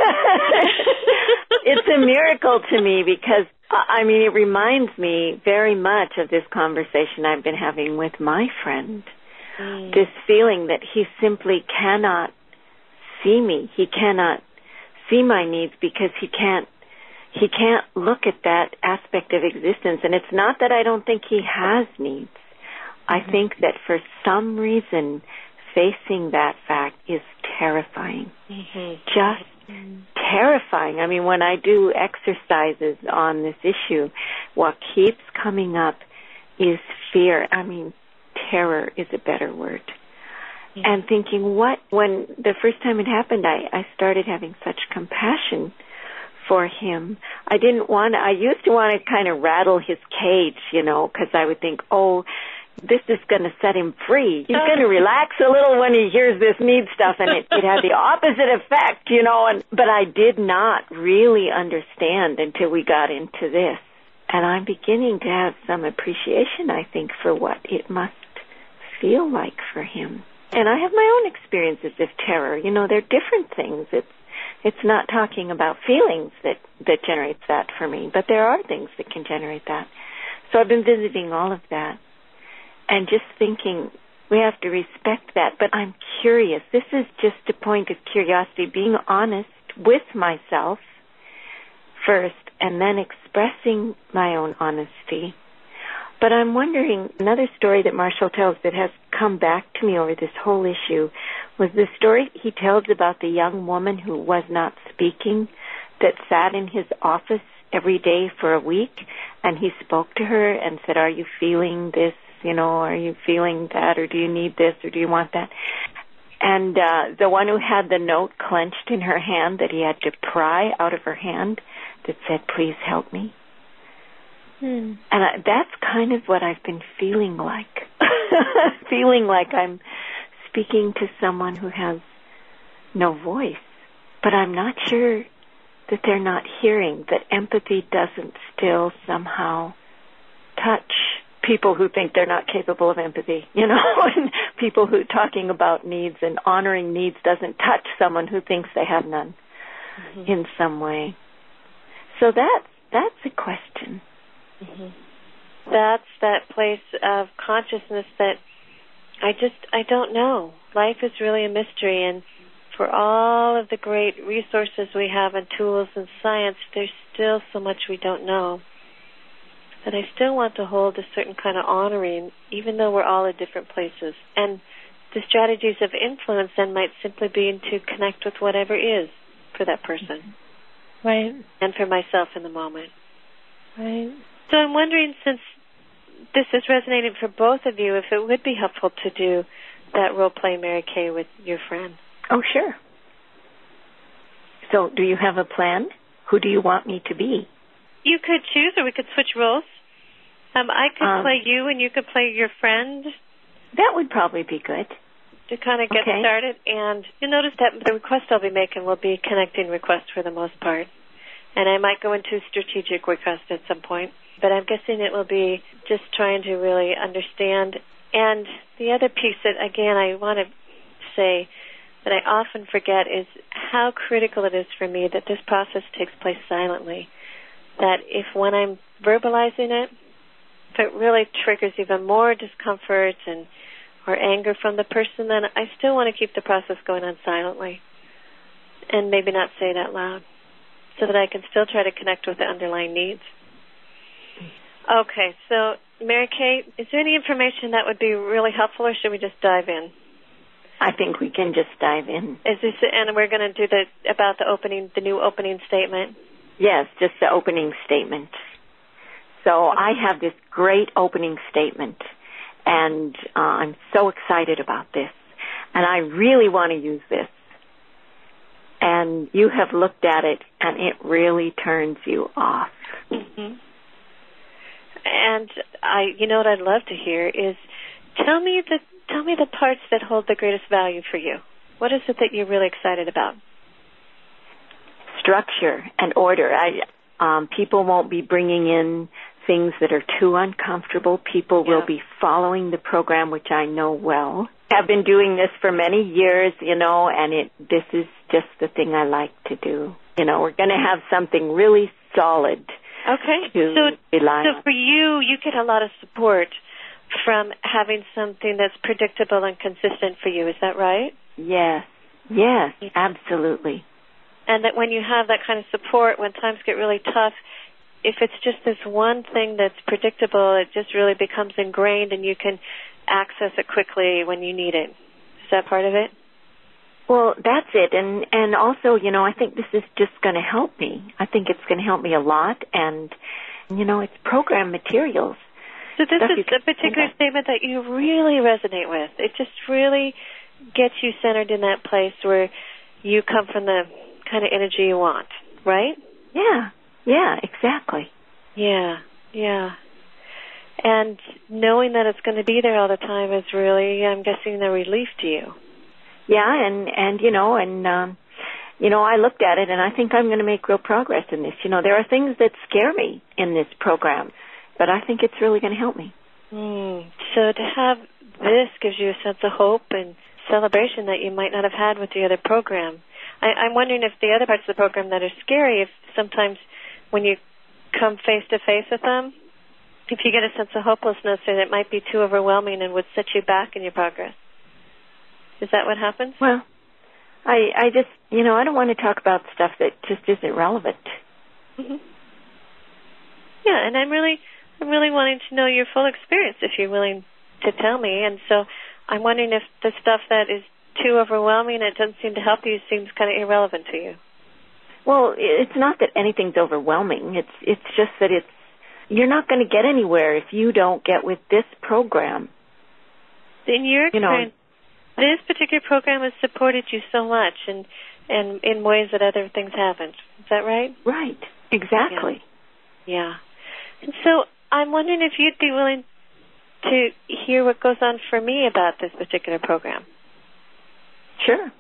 It's a miracle to me because, I mean, it reminds me very much of this conversation I've been having with my friend. Mm. This feeling that he simply cannot see me. He cannot see my needs because he can't he can't look at that aspect of existence. And it's not that I don't think he has needs. Mm-hmm. I think that for some reason facing that fact is terrifying. Mm-hmm. Just mm-hmm. terrifying. I mean, when I do exercises on this issue, what keeps coming up is fear. I mean, terror is a better word. Mm-hmm. And thinking, what, when the first time it happened, I, I started having such compassion for him. I didn't want to, I used to want to kind of rattle his cage, you know, because I would think, oh, this is going to set him free. He's going to relax a little when he hears this need stuff, and it, it had the opposite effect, you know. And but I did not really understand until we got into this. And I'm beginning to have some appreciation, I think, for what it must feel like for him. And I have my own experiences of terror. You know, they're different things. It's it's not talking about feelings that, that generates that for me, but there are things that can generate that. So I've been visiting all of that. And just thinking, we have to respect that. But I'm curious. This is just a point of curiosity, being honest with myself first, and then expressing my own honesty. But I'm wondering, another story that Marshall tells that has come back to me over this whole issue was the story he tells about the young woman who was not speaking that sat in his office every day for a week, and he spoke to her and said, are you feeling this, you know, are you feeling that, or do you need this, or do you want that? And uh, the one who had the note clenched in her hand that he had to pry out of her hand that said, please help me. Hmm. And I, that's kind of what I've been feeling like. Feeling like I'm speaking to someone who has no voice. But I'm not sure that they're not hearing, that empathy doesn't still somehow touch people who think they're not capable of empathy, you know, and people who talking about needs and honoring needs doesn't touch someone who thinks they have none mm-hmm. in some way. So that, that's a question. Mm-hmm. That's that place of consciousness that I just, I don't know. Life is really a mystery, and for all of the great resources we have and tools and science, there's still so much we don't know. But I still want to hold a certain kind of honoring, even though we're all at different places. And the strategies of influence then might simply be to connect with whatever is for that person. Right. And for myself in the moment. Right. So I'm wondering, since this is resonating for both of you, if it would be helpful to do that role play, Mary Kay, with your friend. Oh, sure. So do you have a plan? Who do you want me to be? You could choose, or we could switch roles. Um, I could um, play you, and you could play your friend. That would probably be good. To kind of get okay. started. And you'll notice that the request I'll be making will be connecting requests for the most part. And I might go into strategic requests at some point. But I'm guessing it will be just trying to really understand. And the other piece that, again, I want to say that I often forget is how critical it is for me that this process takes place silently. That if when I'm verbalizing it, if it really triggers even more discomfort and or anger from the person, then I still want to keep the process going on silently and maybe not say it out loud so that I can still try to connect with the underlying needs. Okay, so Mary Kay, is there any information that would be really helpful, or should we just dive in? I think we can just dive in. Is this, and we're going to do the about the opening, the new opening statement? Yes, just the opening statement. So I have this great opening statement, and uh, I'm so excited about this, and I really want to use this. And you have looked at it, and it really turns you off. Mm-hmm. And I, you know what I'd love to hear is tell me the tell me the parts that hold the greatest value for you. What is it that you're really excited about? Structure and order. I, um, people won't be bringing in things that are too uncomfortable. People yeah. will be following the program, which I know well. I've been doing this for many years, you know, and it this is just the thing I like to do. You know, we're going to have something really solid. Okay. To so, rely so on. for you, you get a lot of support from having something that's predictable and consistent for you. Is that right? Yes. Yes, absolutely. And that when you have that kind of support, when times get really tough, if it's just this one thing that's predictable, it just really becomes ingrained and you can access it quickly when you need it. Is that part of it? Well, that's it. And and also, you know, I think this is just going to help me. I think it's going to help me a lot. And, you know, it's program materials. So this is a particular statement that you really resonate with. It just really gets you centered in that place where you come from the kind of energy you want, right? Yeah. Yeah, exactly. Yeah, yeah. And knowing that it's going to be there all the time is really, I'm guessing, a relief to you. Yeah, and, and you know, and, um, you know, I looked at it, and I think I'm going to make real progress in this. You know, there are things that scare me in this program, but I think it's really going to help me. Mm. So to have this gives you a sense of hope and celebration that you might not have had with the other program. I, I'm wondering if the other parts of the program that are scary, if sometimes when you come face-to-face with them, if you get a sense of hopelessness, then it might be too overwhelming and would set you back in your progress. Is that what happens? Well, I I just, you know, I don't want to talk about stuff that just isn't relevant. Mm-hmm. Yeah, and I'm really, I'm really wanting to know your full experience if you're willing to tell me. And so I'm wondering if the stuff that is too overwhelming and it doesn't seem to help you seems kind of irrelevant to you. Well, it's not that anything's overwhelming. It's it's just that it's you're not going to get anywhere if you don't get with this program. In your experience, you know, this particular program has supported you so much, and and in ways that other things haven't. Is that right? Right. Exactly. Yeah. yeah. And so I'm wondering if you'd be willing to hear what goes on for me about this particular program. Sure.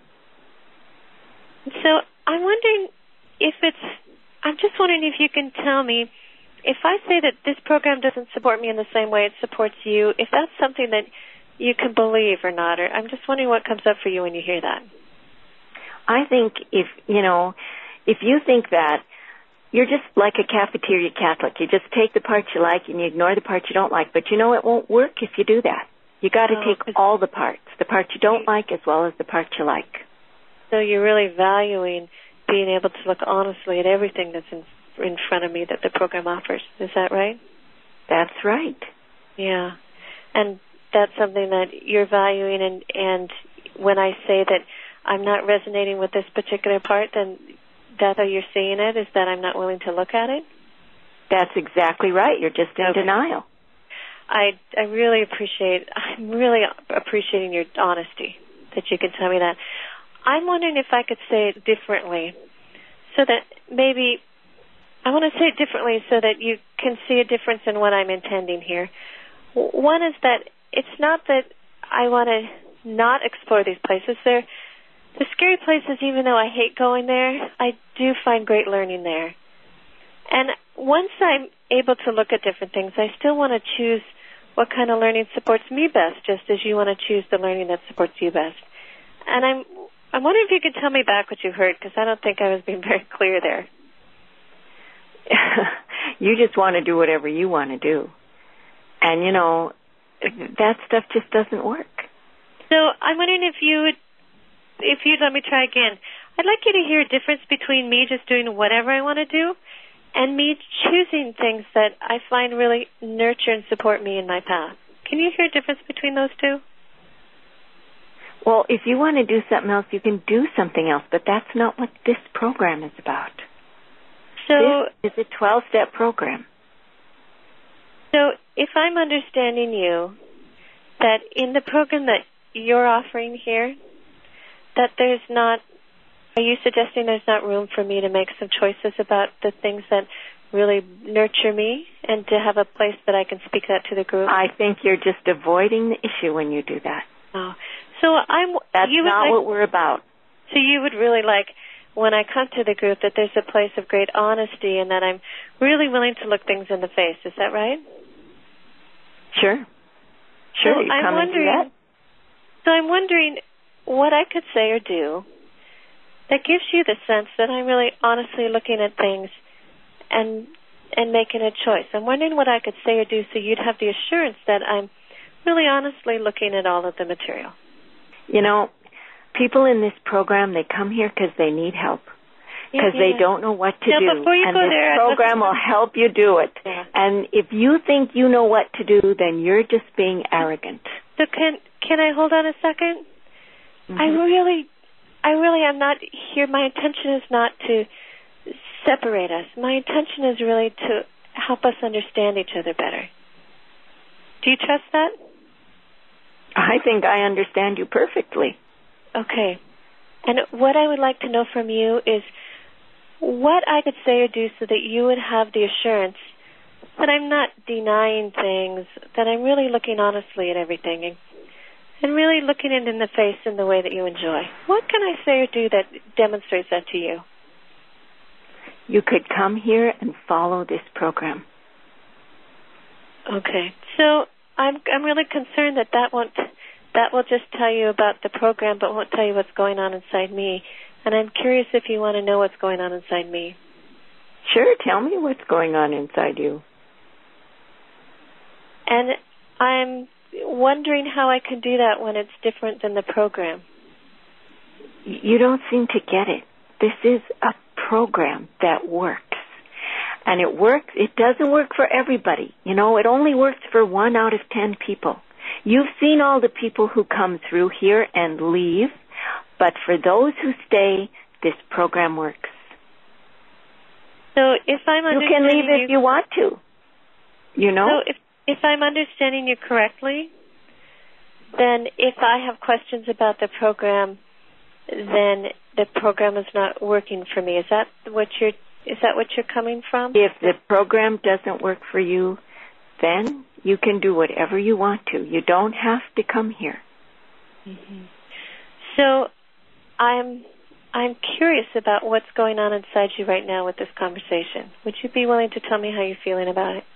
So I'm wondering if it's, I'm just wondering if you can tell me, if I say that this program doesn't support me in the same way it supports you, if that's something that you can believe or not, or I'm just wondering what comes up for you when you hear that. I think if, you know, if you think that, you're just like a cafeteria Catholic. You just take the parts you like and you ignore the parts you don't like. But you know it won't work if you do that. You got to oh, take all the parts, the parts you don't like as well as the parts you like. So you're really valuing being able to look honestly at everything that's in, in front of me that the program offers. Is that right? That's right. Yeah. And that's something that you're valuing, and, and when I say that I'm not resonating with this particular part, then that's how you're seeing it, is that I'm not willing to look at it? That's exactly right. You're just in okay. denial. I, I really appreciate, I'm really appreciating your honesty that you can tell me that. I'm wondering if I could say it differently, so that maybe, I want to say it differently so that you can see a difference in what I'm intending here. One is that it's not that I want to not explore these places. They're The scary places, even though I hate going there, I do find great learning there. And once I'm able to look at different things, I still want to choose what kind of learning supports me best, just as you want to choose the learning that supports you best. And I'm I'm wondering if you could tell me back what you heard, because I don't think I was being very clear there. You just want to do whatever you want to do. And, you know, that stuff just doesn't work. So I'm wondering if you would If you'd let me try again, I'd like you to hear a difference between me just doing whatever I want to do and me choosing things that I find really nurture and support me in my path. Can you hear a difference between those two? Well, if you want to do something else, you can do something else, but that's not what this program is about. So this is a twelve-step program. So if I'm understanding you, that in the program that you're offering here, that there's not, are you suggesting there's not room for me to make some choices about the things that really nurture me and to have a place that I can speak that to the group? I think you're just avoiding the issue when you do that. Oh, so I'm. That's you not like, what we're about. So you would really like, when I come to the group, that there's a place of great honesty and that I'm really willing to look things in the face. Is that right? Sure. Sure, so you I'm come and do that. So I'm wondering what I could say or do that gives you the sense that I'm really honestly looking at things and and making a choice. I'm wondering what I could say or do so you'd have the assurance that I'm really honestly looking at all of the material. You know, people in this program, they come here because they need help, because yeah, yeah. they don't know what to now, do. Before you and go this there, program will help you do it. Yeah. And if you think you know what to do, then you're just being arrogant. So can can I hold on a second? Mm-hmm. I really, I really am not here. My intention is not to separate us. My intention is really to help us understand each other better. Do you trust that? I think I understand you perfectly. Okay. And what I would like to know from you is what I could say or do so that you would have the assurance that I'm not denying things, that I'm really looking honestly at everything and, and really looking it in the face in the way that you enjoy. What can I say or do that demonstrates that to you? You could come here and follow this program. Okay. So I'm I'm really concerned that that won't that will just tell you about the program, but won't tell you what's going on inside me. And I'm curious if you want to know what's going on inside me. Sure, tell me what's going on inside you. And I'm wondering how I can do that when it's different than the program. You don't seem to get it. This is a program that works. And it works, it doesn't work for everybody. You know, it only works for one out of ten people. You've seen all the people who come through here and leave, but for those who stay, this program works. So if I'm you can leave if you, you want to. You know? So if if I'm understanding you correctly, then if I have questions about the program, then the program is not working for me. Is that what you're is that what you're coming from? If the program doesn't work for you, then you can do whatever you want to. You don't have to come here. Mm-hmm. So I'm I'm curious about what's going on inside you right now with this conversation. Would you be willing to tell me how you're feeling about it?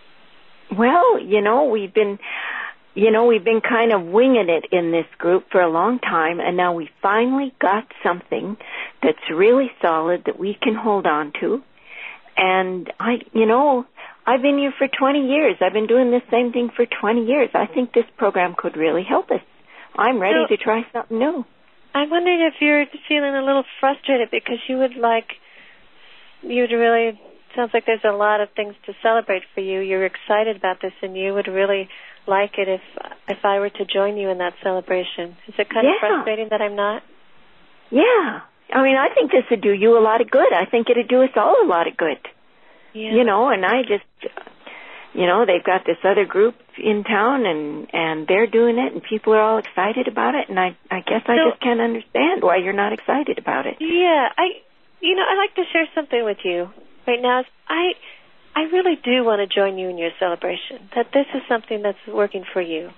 Well, you know, we've been, you know, we've been kind of winging it in this group for a long time, and now we finally got something that's really solid that we can hold on to. And I, you know, I've been here for twenty years. I've been doing this same thing for twenty years. I think this program could really help us. I'm ready so, to try something new. I'm wondering if you're feeling a little frustrated because you would like, you'd really, sounds like there's a lot of things to celebrate for you. You're excited about this and you would really like it if if I were to join you in that celebration. Is it kind yeah. of frustrating that I'm not? Yeah. I mean, I think this would do you a lot of good. I think it would do us all a lot of good. Yeah. You know, and I just, you know, they've got this other group in town, and, and they're doing it, and people are all excited about it, and I, I guess I so, just can't understand why you're not excited about it. Yeah, I, you know, I'd like to share something with you right now. I, I really do want to join you in your celebration, that this is something that's working for you.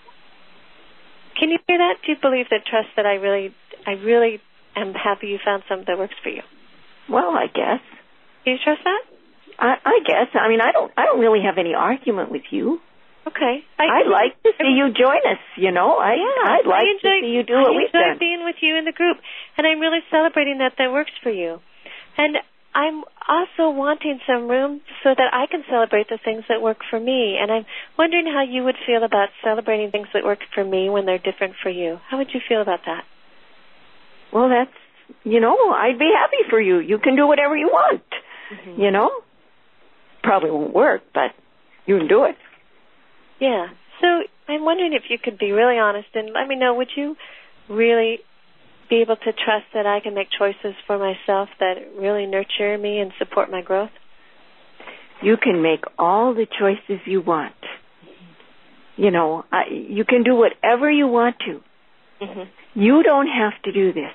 Can you hear that? Do you believe that, trust that I really, I really am happy you found something that works for you? Well, I guess. Do you trust that? I, I guess. I mean, I don't. I don't really have any argument with you. Okay. I, I'd like to see you join us. You know, I, yeah, I'd like I enjoy, to see you do what we've done. I enjoy being with you in the group, and I'm really celebrating that that works for you. And I'm also wanting some room so that I can celebrate the things that work for me. And I'm wondering how you would feel about celebrating things that work for me when they're different for you. How would you feel about that? Well, that's, you know, I'd be happy for you. You can do whatever you want. Mm-hmm. You know, probably won't work, but you can do it. Yeah. So I'm wondering if you could be really honest and let me know, would you really be able to trust that I can make choices for myself that really nurture me and support my growth? You can make all the choices you want. You know, I, you can do whatever you want to. Mm-hmm. You don't have to do this.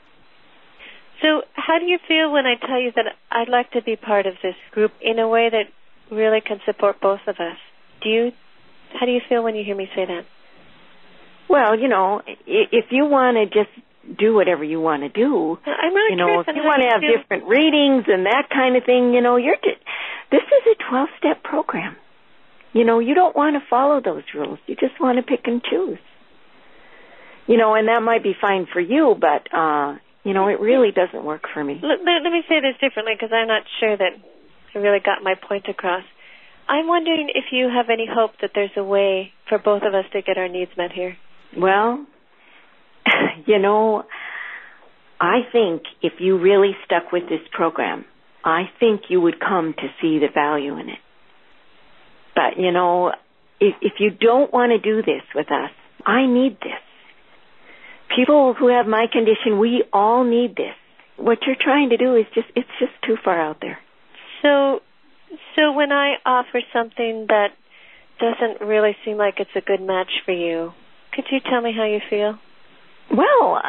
So how do you feel when I tell you that I'd like to be part of this group in a way that really can support both of us? Do you, how do you feel when you hear me say that? Well, you know, if you want to just do whatever you want to do, I'm really you know, if you want to have do. different readings and that kind of thing, you know, you're just, this is a twelve-step program. You know, you don't want to follow those rules. You just want to pick and choose. You know, and that might be fine for you, but, uh, you know, it really doesn't work for me. Let, let me say this differently because I'm not sure that I really got my point across. I'm wondering if you have any hope that there's a way for both of us to get our needs met here. Well, you know, I think if you really stuck with this program, I think you would come to see the value in it. But, you know, if, if you don't want to do this with us, I need this. People who have my condition, we all need this. What you're trying to do is just, it's just too far out there. So, so when I offer something that doesn't really seem like it's a good match for you, could you tell me how you feel? Well,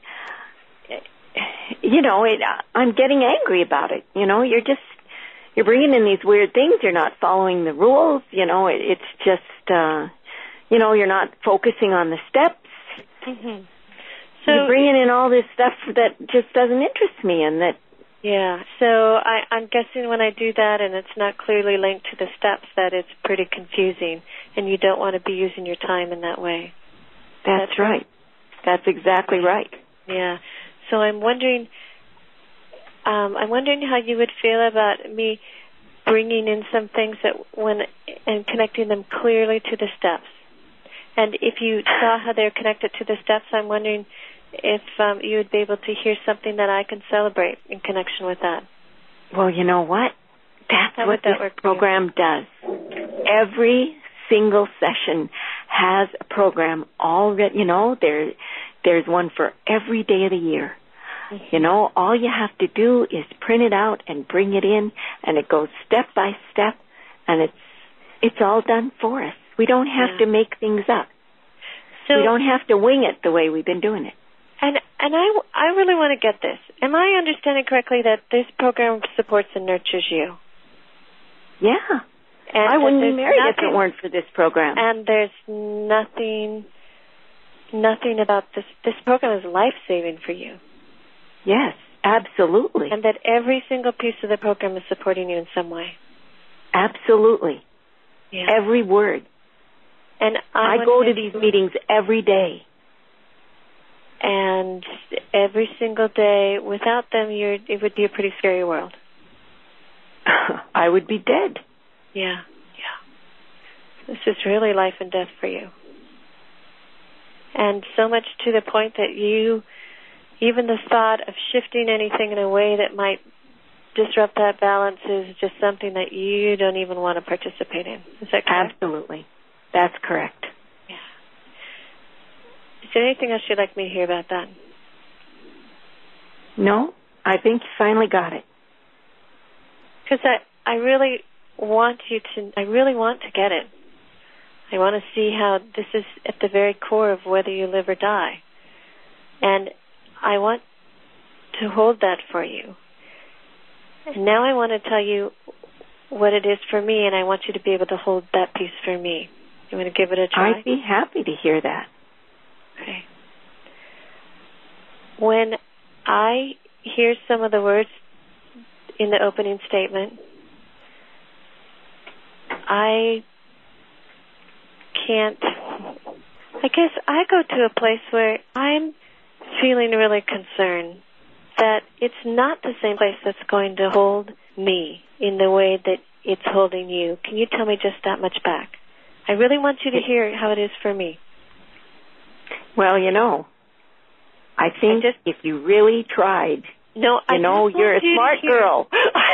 you know, it, I'm getting angry about it. You know, you're just, you're bringing in these weird things. You're not following the rules. You know, it, it's just, uh, you know, you're not focusing on the steps. Mm-hmm. So you're bringing in all this stuff that just doesn't interest me, and that. Yeah. So I, I'm guessing when I do that, and it's not clearly linked to the steps, that it's pretty confusing, and you don't want to be using your time in that way. That's, That's right. right. That's exactly right. Yeah. So I'm wondering, um, I'm wondering how you would feel about me bringing in some things that when and connecting them clearly to the steps. And if you saw how they're connected to the steps, I'm wondering if um, you would be able to hear something that I can celebrate in connection with that. Well, you know what? That's how what that this program does. Every single session has a program already. You know, there, there's one for every day of the year. You know, all you have to do is print it out and bring it in, and it goes step by step, and it's it's all done for us. We don't have yeah. to make things up. So, we don't have to wing it the way we've been doing it. And and I, I really want to get this. Am I understanding correctly that this program supports and nurtures you? Yeah. And I wouldn't be married nothing, if it weren't for this program. And there's nothing, nothing about this. This program is life-saving for you. Yes, absolutely. And that every single piece of the program is supporting you in some way. Absolutely. Yeah. Every word. And I, I go to these meetings every day. And every single day, without them, you're, it would be a pretty scary world. I would be dead. Yeah, yeah. This is really life and death for you. And so much to the point that you, even the thought of shifting anything in a way that might disrupt that balance is just something that you don't even want to participate in. Is that correct? Absolutely. That's correct. Yeah. Is there anything else you'd like me to hear about that? No, I think you finally got it. Because I, I really want you to, I really want to get it. I want to see how this is at the very core of whether you live or die. And I want to hold that for you. And now I want to tell you what it is for me, and I want you to be able to hold that piece for me. You want to give it a try? I'd be happy to hear that. Okay. When I hear some of the words in the opening statement, I can't, I guess I go to a place where I'm feeling really concerned that it's not the same place that's going to hold me in the way that it's holding you. Can you tell me just that much back? I really want you to hear how it is for me. Well, you know, I think I just, if you really tried, no, I you know, you're a you smart hear, girl.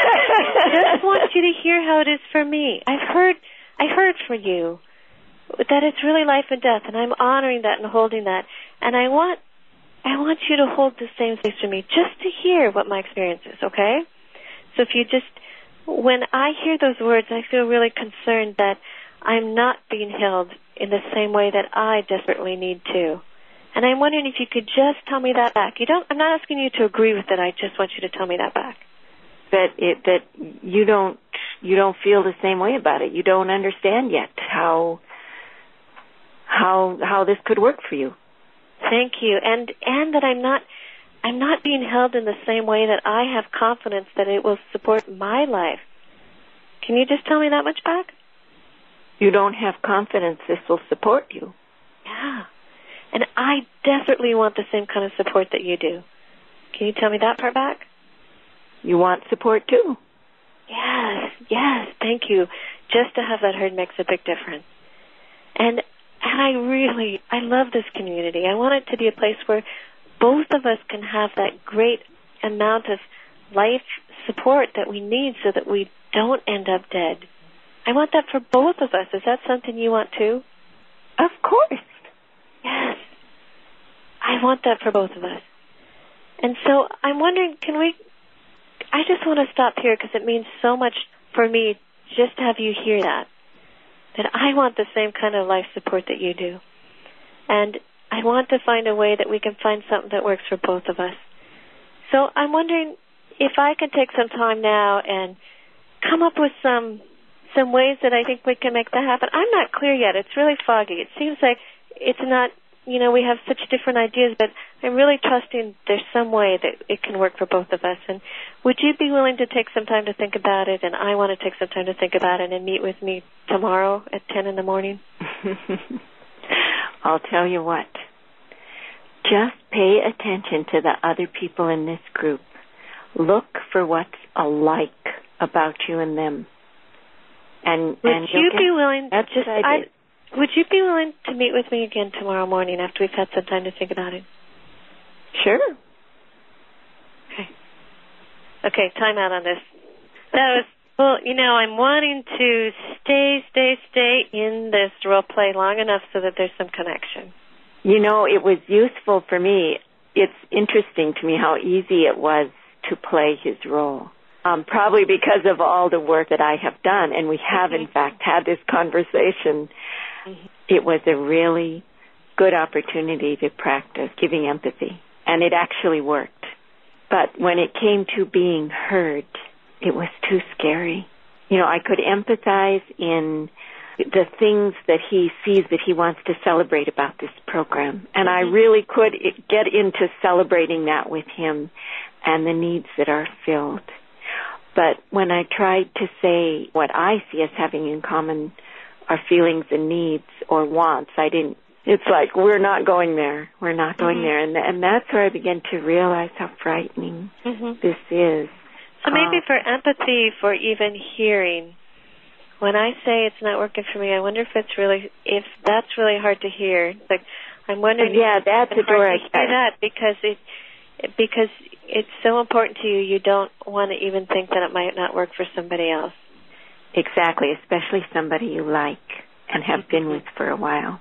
I just want you to hear how it is for me. I've heard, I heard for you that it's really life and death, and I'm honoring that and holding that. And I want, I want you to hold the same space for me, just to hear what my experience is. Okay? So if you just, when I hear those words, I feel really concerned that I'm not being held in the same way that I desperately need to. And I'm wondering if you could just tell me that back. You don't. I'm not asking you to agree with it. I just want you to tell me that back. That it that you don't you don't feel the same way about it. You don't understand yet how how how this could work for you. Thank you. And and that I'm not I'm not being held in the same way that I have confidence that it will support my life. Can you just tell me that much back? You don't have confidence this will support you. Yeah. And I desperately want the same kind of support that you do. Can you tell me that part back? You want support too. Yes, yes, thank you. Just to have that heard makes a big difference. And and I really, I love this community. I want it to be a place where both of us can have that great amount of life support that we need so that we don't end up dead. I want that for both of us. Is that something you want too? Of course. Yes. I want that for both of us. And so I'm wondering, can we, I just want to stop here because it means so much for me just to have you hear that, that I want the same kind of life support that you do. And I want to find a way that we can find something that works for both of us. So I'm wondering if I could take some time now and come up with some some ways that I think we can make that happen. I'm not clear yet. It's really foggy. It seems like it's not, you know, we have such different ideas, but I'm really trusting there's some way that it can work for both of us. And would you be willing to take some time to think about it? And I want to take some time to think about it and meet with me tomorrow at ten in the morning? I'll tell you what. Just pay attention to the other people in this group. Look for what's alike about you and them. And would and you get, be willing? That's just what I did. I, would you be willing to meet with me again tomorrow morning after we've had some time to think about it? Sure. Okay. Okay, time out on this. That was, well, you know, I'm wanting to stay, stay, stay in this role play long enough so that there's some connection. You know, it was useful for me it's interesting to me how easy it was to play his role. Um, probably because of all the work that I have done, and we have, mm-hmm. in fact, had this conversation. Mm-hmm. It was a really good opportunity to practice giving empathy, and it actually worked. But when it came to being heard, it was too scary. You know, I could empathize in the things that he sees that he wants to celebrate about this program, and mm-hmm. I really could get into celebrating that with him and the needs that are filled. But when I tried to say what I see as having in common are feelings and needs or wants, I didn't. It's like, we're not going there. We're not going mm-hmm. there. And and that's where I began to realize how frightening mm-hmm. this is. So maybe uh, for empathy, for even hearing, when I say it's not working for me, I wonder if it's really, if that's really hard to hear. Like, I'm wondering yeah, if that's it's the door hard I to hear that because it, because it's so important to you, you don't want to even think that it might not work for somebody else. Exactly, especially somebody you like and have been with for a while.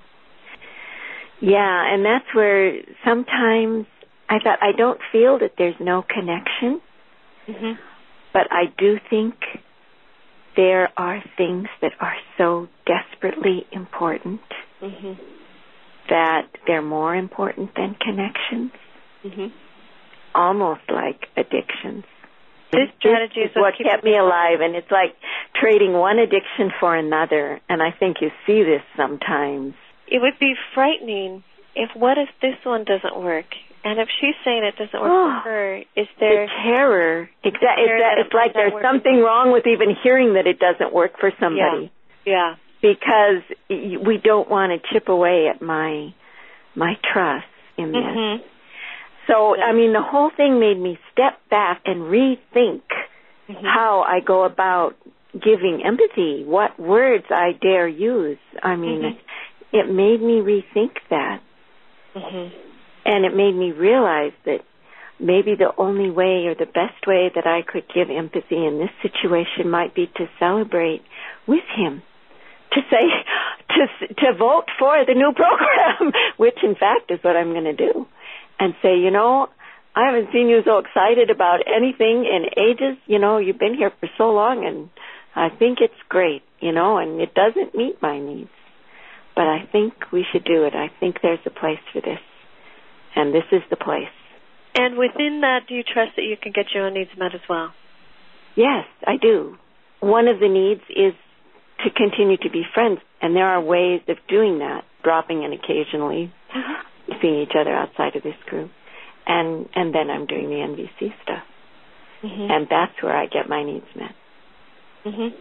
Yeah, and that's where sometimes I thought, I don't feel that there's no connection, mm-hmm. but I do think there are things that are so desperately important mm-hmm. that they're more important than connections. Mm-hmm. Almost like addictions. This strategy is what kept me alive, and it's like trading one addiction for another, and I think you see this sometimes. It would be frightening if, what if this one doesn't work? And if she's saying it doesn't work oh, for her, is there... The terror. Exa- terror it's, that it's like there's something wrong with even hearing that it doesn't work for somebody. Yeah. yeah. Because we don't want to chip away at my my trust in this. Mm-hmm. So, I mean, the whole thing made me step back and rethink mm-hmm. how I go about giving empathy, what words I dare use. I mean, mm-hmm. it made me rethink that. Mm-hmm. And it made me realize that maybe the only way or the best way that I could give empathy in this situation might be to celebrate with him, to say, to, to vote for the new program, which, in fact, is what I'm going to do. And say, you know, I haven't seen you so excited about anything in ages. You know, you've been here for so long, and I think it's great, you know, and it doesn't meet my needs. But I think we should do it. I think there's a place for this, and this is the place. And within that, do you trust that you can get your own needs met as well? Yes, I do. One of the needs is to continue to be friends, and there are ways of doing that, dropping in occasionally. Uh-huh. Seeing each other outside of this group, and and then I'm doing the N V C stuff, mm-hmm. and that's where I get my needs met. Mm-hmm.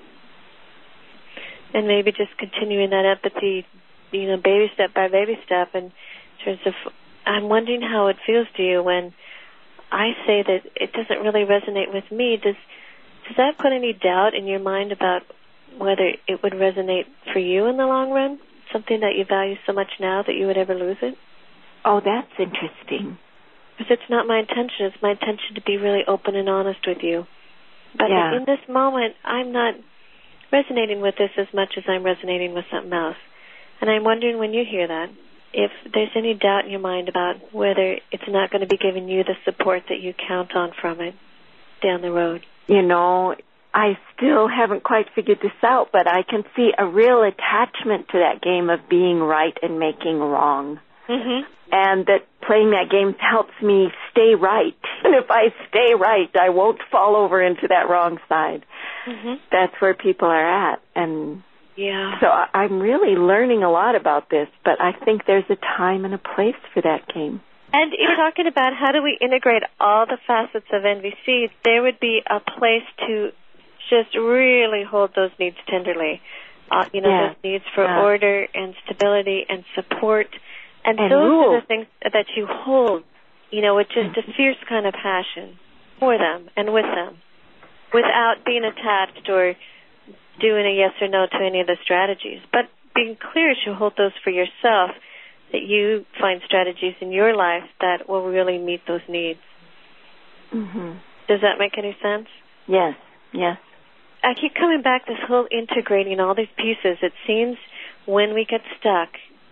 And maybe just continuing that empathy, you know, baby step by baby step, in terms of, I'm wondering how it feels to you when I say that it doesn't really resonate with me. Does does that put any doubt in your mind about whether it would resonate for you in the long run? Something that you value so much now that you would ever lose it? Oh, that's interesting. Because it's not my intention. It's my intention to be really open and honest with you. But yeah. in this moment, I'm not resonating with this as much as I'm resonating with something else. And I'm wondering when you hear that, if there's any doubt in your mind about whether it's not going to be giving you the support that you count on from it down the road. You know, I still haven't quite figured this out, but I can see a real attachment to that game of being right and making wrong. Mm-hmm. And that playing that game helps me stay right. And if I stay right, I won't fall over into that wrong side. Mm-hmm. That's where people are at. And yeah. so I'm really learning a lot about this, but I think there's a time and a place for that game. And you're talking about how do we integrate all the facets of N V C, there would be a place to just really hold those needs tenderly. Uh, you know, yeah. those needs for yeah. order and stability and support. And, and those rules. are the things that you hold, you know, with just a fierce kind of passion for them and with them, without being attached or doing a yes or no to any of the strategies. But being clear as you hold those for yourself, that you find strategies in your life that will really meet those needs. Mm-hmm. Does that make any sense? Yes, yes. I keep coming back, this whole integrating all these pieces. It seems when we get stuck,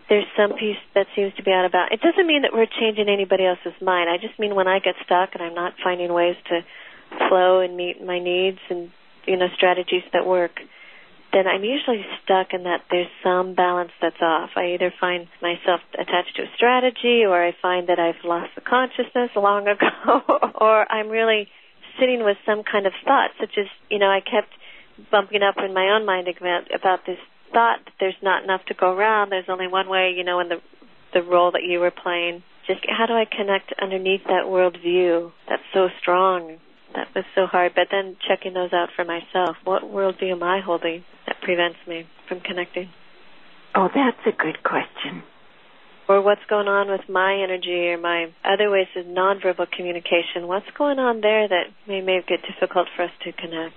there's some piece that seems to be out of balance. It doesn't mean that we're changing anybody else's mind. I just mean when I get stuck and I'm not finding ways to flow and meet my needs and, you know, strategies that work, then I'm usually stuck in that there's some balance that's off. I either find myself attached to a strategy, or I find that I've lost the consciousness long ago, or I'm really sitting with some kind of thought, such as, you know, I kept bumping up in my own mind about, about this thought that there's not enough to go around, there's only one way, you know, in the the role that you were playing. Just how do I connect underneath that worldview that's so strong? That was so hard. But then checking those out for myself. What worldview am I holding that prevents me from connecting? Oh, that's a good question. Or what's going on with my energy or my other ways of nonverbal communication? What's going on there that may make it difficult for us to connect?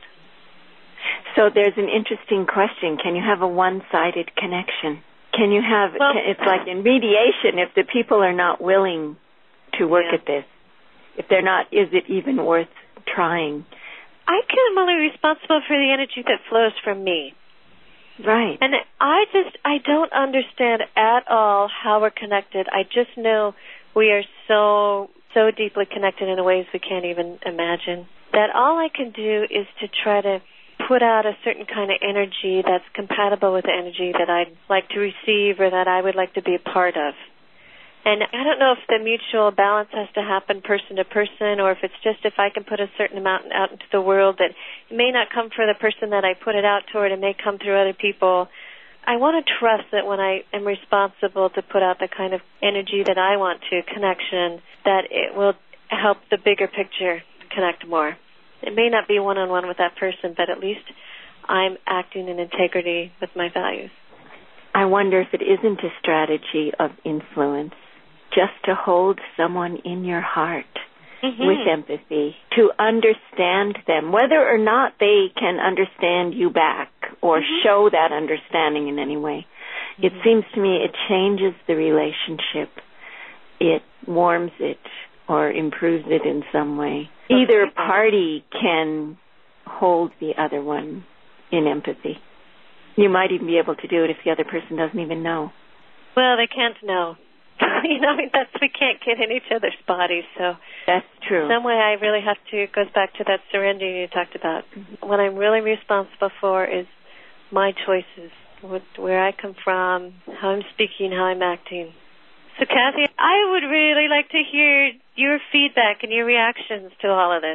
So there's an interesting question. Can you have a one-sided connection? Can you have, well, can, it's like in mediation, if the people are not willing to work yeah. at this, if they're not, is it even worth trying? I am only responsible for the energy that flows from me. Right. And I just, I don't understand at all how we're connected. I just know we are so, so deeply connected in ways we can't even imagine, that all I can do is to try to put out a certain kind of energy that's compatible with the energy that I'd like to receive or that I would like to be a part of. And I don't know if the mutual balance has to happen person to person, or if it's just if I can put a certain amount out into the world that it may not come for the person that I put it out toward, it may come through other people. I want to trust that when I am responsible to put out the kind of energy that I want to, connection, that it will help the bigger picture connect more. It may not be one-on-one with that person, but at least I'm acting in integrity with my values. I wonder if it isn't a strategy of influence, just to hold someone in your heart mm-hmm. with empathy, to understand them, whether or not they can understand you back or mm-hmm. show that understanding in any way. Mm-hmm. It seems to me it changes the relationship. It warms it or improves it in some way. Either party can hold the other one in empathy. You might even be able to do it if the other person doesn't even know. Well, they can't know. you know, I mean, that's, we can't get in each other's bodies, so that's true. Some way I really have to, it goes back to that surrender you talked about. Mm-hmm. What I'm really responsible for is my choices, what, where I come from, how I'm speaking, how I'm acting. So, Kathy, I would really like to hear your feedback and your reactions to all of this.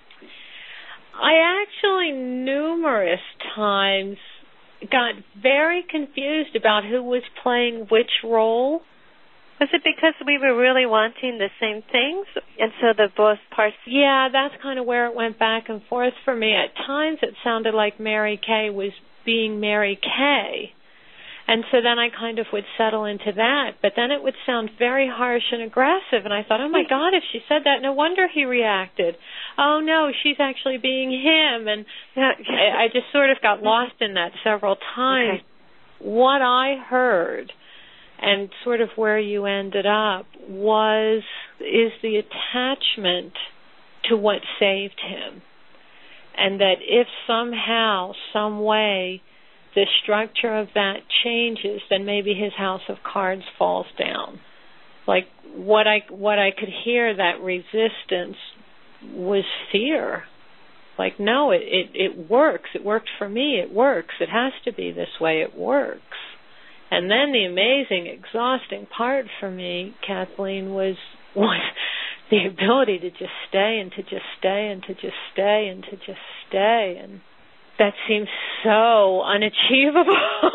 I actually numerous times got very confused about who was playing which role. Was it because we were really wanting the same things? And so the both parts... Yeah, that's kind of where it went back and forth for me. At times it sounded like Mary Kay was being Mary Kay. And so then I kind of would settle into that. But then it would sound very harsh and aggressive. And I thought, oh, my God, if she said that, no wonder he reacted. Oh, no, she's actually being him. And I just sort of got lost in that several times. Okay. What I heard and sort of where you ended up was, is the attachment to what saved him. And that if somehow, some way, the structure of that changes, then maybe his house of cards falls down. Like what I what I could hear, that resistance was fear. Like, no, it, it, it works. It worked for me. It works. It has to be this way. It works. And then the amazing, exhausting part for me, Kathleen, was was the ability to just stay and to just stay and to just stay and to just stay. And that seems so unachievable.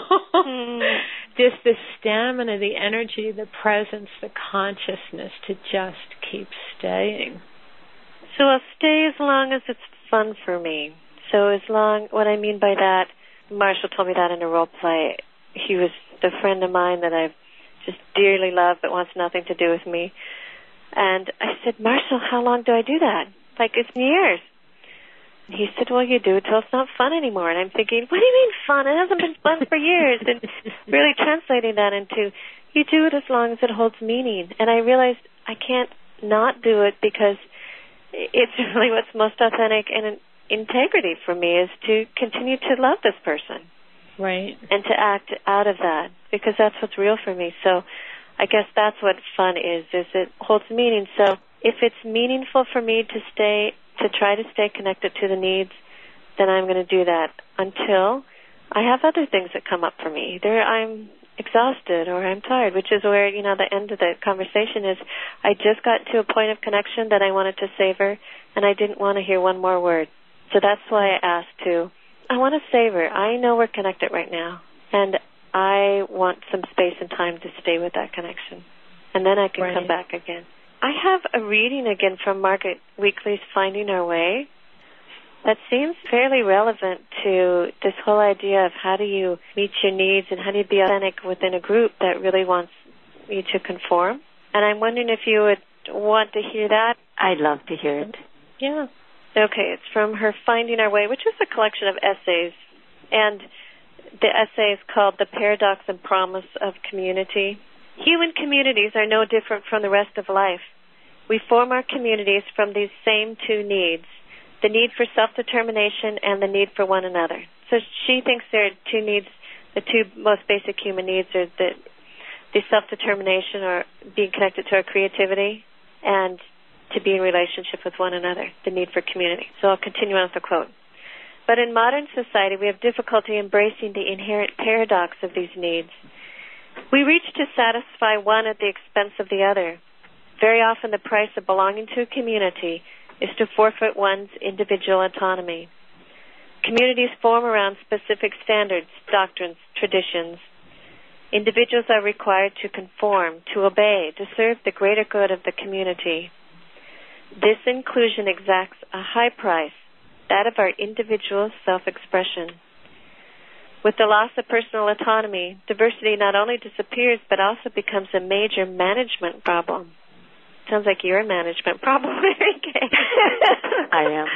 Mm. Just the stamina, the energy, the presence, the consciousness to just keep staying. So I'll stay as long as it's fun for me. So as long, what I mean by that, Marshall told me that in a role play. He was a friend of mine that I just dearly love but wants nothing to do with me. And I said, Marshall, how long do I do that? Like, it's years. He said, well, you do it till it's not fun anymore. And I'm thinking, what do you mean fun? It hasn't been fun for years. And really translating that into, you do it as long as it holds meaning. And I realized I can't not do it because it's really what's most authentic and in integrity for me is to continue to love this person. Right. And to act out of that, because that's what's real for me. So I guess that's what fun is, is it holds meaning. So if it's meaningful for me to stay, to try to stay connected to the needs, then I'm going to do that until I have other things that come up for me. Either I'm exhausted or I'm tired, which is where, you know, the end of the conversation is I just got to a point of connection that I wanted to savor, and I didn't want to hear one more word. So that's why I asked to, I want to savor. I know we're connected right now, and I want some space and time to stay with that connection. And then I can right. come back again. I have a reading again from Margaret Weekly's Finding Our Way that seems fairly relevant to this whole idea of how do you meet your needs and how do you be authentic within a group that really wants you to conform. And I'm wondering if you would want to hear that. I'd love to hear it. Yeah. Okay, it's from her Finding Our Way, which is a collection of essays. And the essay is called The Paradox and Promise of Community. Human communities are no different from the rest of life. We form our communities from these same two needs, the need for self-determination and the need for one another. So she thinks there are two needs, the two most basic human needs are the, the self-determination or being connected to our creativity and to be in relationship with one another, the need for community. So I'll continue on with the quote. But in modern society, we have difficulty embracing the inherent paradox of these needs. We reach to satisfy one at the expense of the other. Very often the price of belonging to a community is to forfeit one's individual autonomy. Communities form around specific standards, doctrines, traditions. Individuals are required to conform, to obey, to serve the greater good of the community. This inclusion exacts a high price, that of our individual self-expression. With the loss of personal autonomy, diversity not only disappears but also becomes a major management problem. Sounds like you're a management problem, Mary Kay. I am.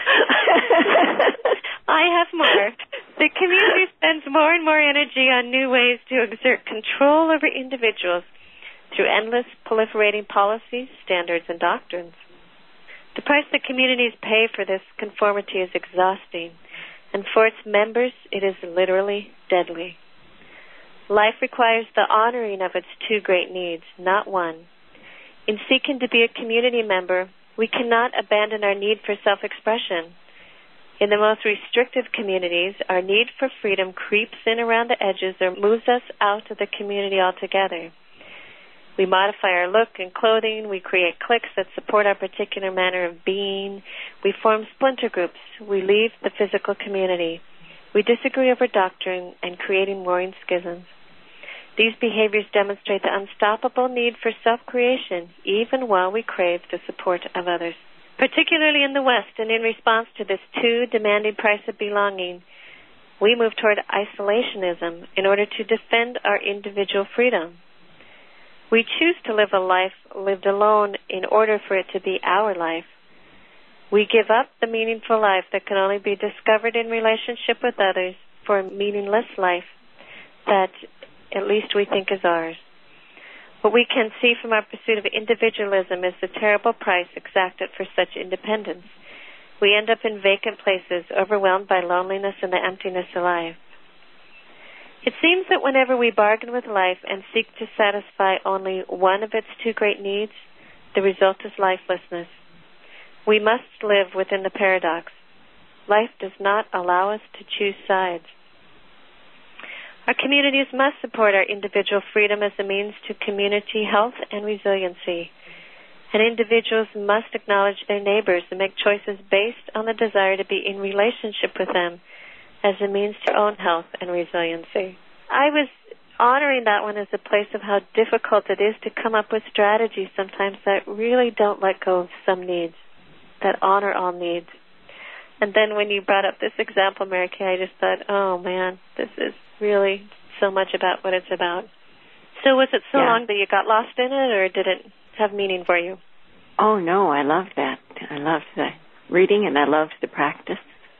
I have more. The community spends more and more energy on new ways to exert control over individuals through endless proliferating policies, standards, and doctrines. The price that communities pay for this conformity is exhausting, and for its members, it is literally deadly. Life requires the honoring of its two great needs, not one. In seeking to be a community member, we cannot abandon our need for self-expression. In the most restrictive communities, our need for freedom creeps in around the edges or moves us out of the community altogether. We modify our look and clothing. We create cliques that support our particular manner of being. We form splinter groups. We leave the physical community. We disagree over doctrine and creating warring schisms. These behaviors demonstrate the unstoppable need for self-creation, even while we crave the support of others. Particularly in the West, and in response to this too demanding price of belonging, we move toward isolationism in order to defend our individual freedom. We choose to live a life lived alone in order for it to be our life. We give up the meaningful life that can only be discovered in relationship with others for a meaningless life that at least we think is ours. What we can see from our pursuit of individualism is the terrible price exacted for such independence. We end up in vacant places, overwhelmed by loneliness and the emptiness of life. It seems that whenever we bargain with life and seek to satisfy only one of its two great needs, the result is lifelessness. We must live within the paradox. Life does not allow us to choose sides. Our communities must support our individual freedom as a means to community health and resiliency. And individuals must acknowledge their neighbors and make choices based on the desire to be in relationship with them as a means to own health and resiliency. I was honoring that one as a place of how difficult it is to come up with strategies sometimes that really don't let go of some needs, that honor all needs. And then when you brought up this example, Mary Kay, I just thought, oh, man, this is really so much about what it's about. So was it so yeah. long that you got lost in it, or did it have meaning for you? Oh, no, I loved that. I loved the reading, and I loved the practice.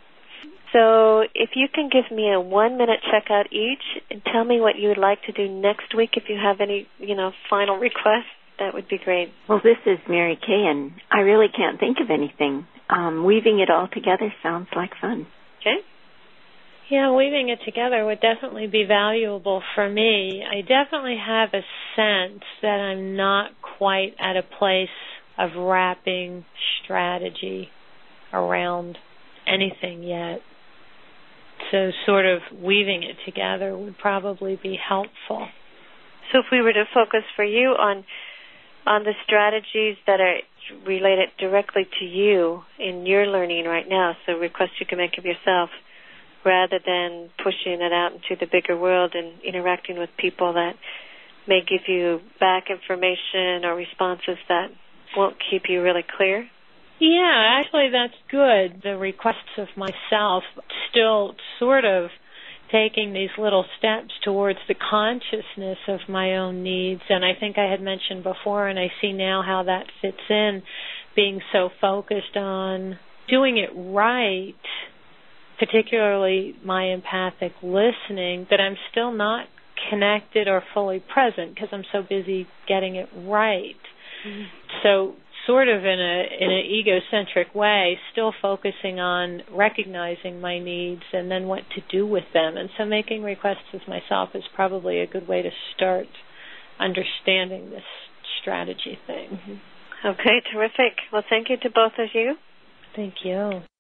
So if you can give me a one-minute checkout each and tell me what you would like to do next week, if you have any, you know, final requests, that would be great. Well, this is Mary Kay, and I really can't think of anything. Um, weaving it all together sounds like fun. Okay. Yeah, weaving it together would definitely be valuable for me. I definitely have a sense that I'm not quite at a place of wrapping strategy around anything yet. So sort of weaving it together would probably be helpful. So if we were to focus for you on on the strategies that are related directly to you in your learning right now, so requests you can make of yourself, rather than pushing it out into the bigger world and interacting with people that may give you back information or responses that won't keep you really clear? Yeah, actually that's good. The requests of myself, still sort of taking these little steps towards the consciousness of my own needs. And I think I had mentioned before, and I see now how that fits in, being so focused on doing it right, particularly my empathic listening, that I'm still not connected or fully present because I'm so busy getting it right. Mm-hmm. So sort of in a in an egocentric way, still focusing on recognizing my needs and then what to do with them. And so making requests of myself is probably a good way to start understanding this strategy thing. Mm-hmm. Okay, terrific. Well, thank you to both of you. Thank you.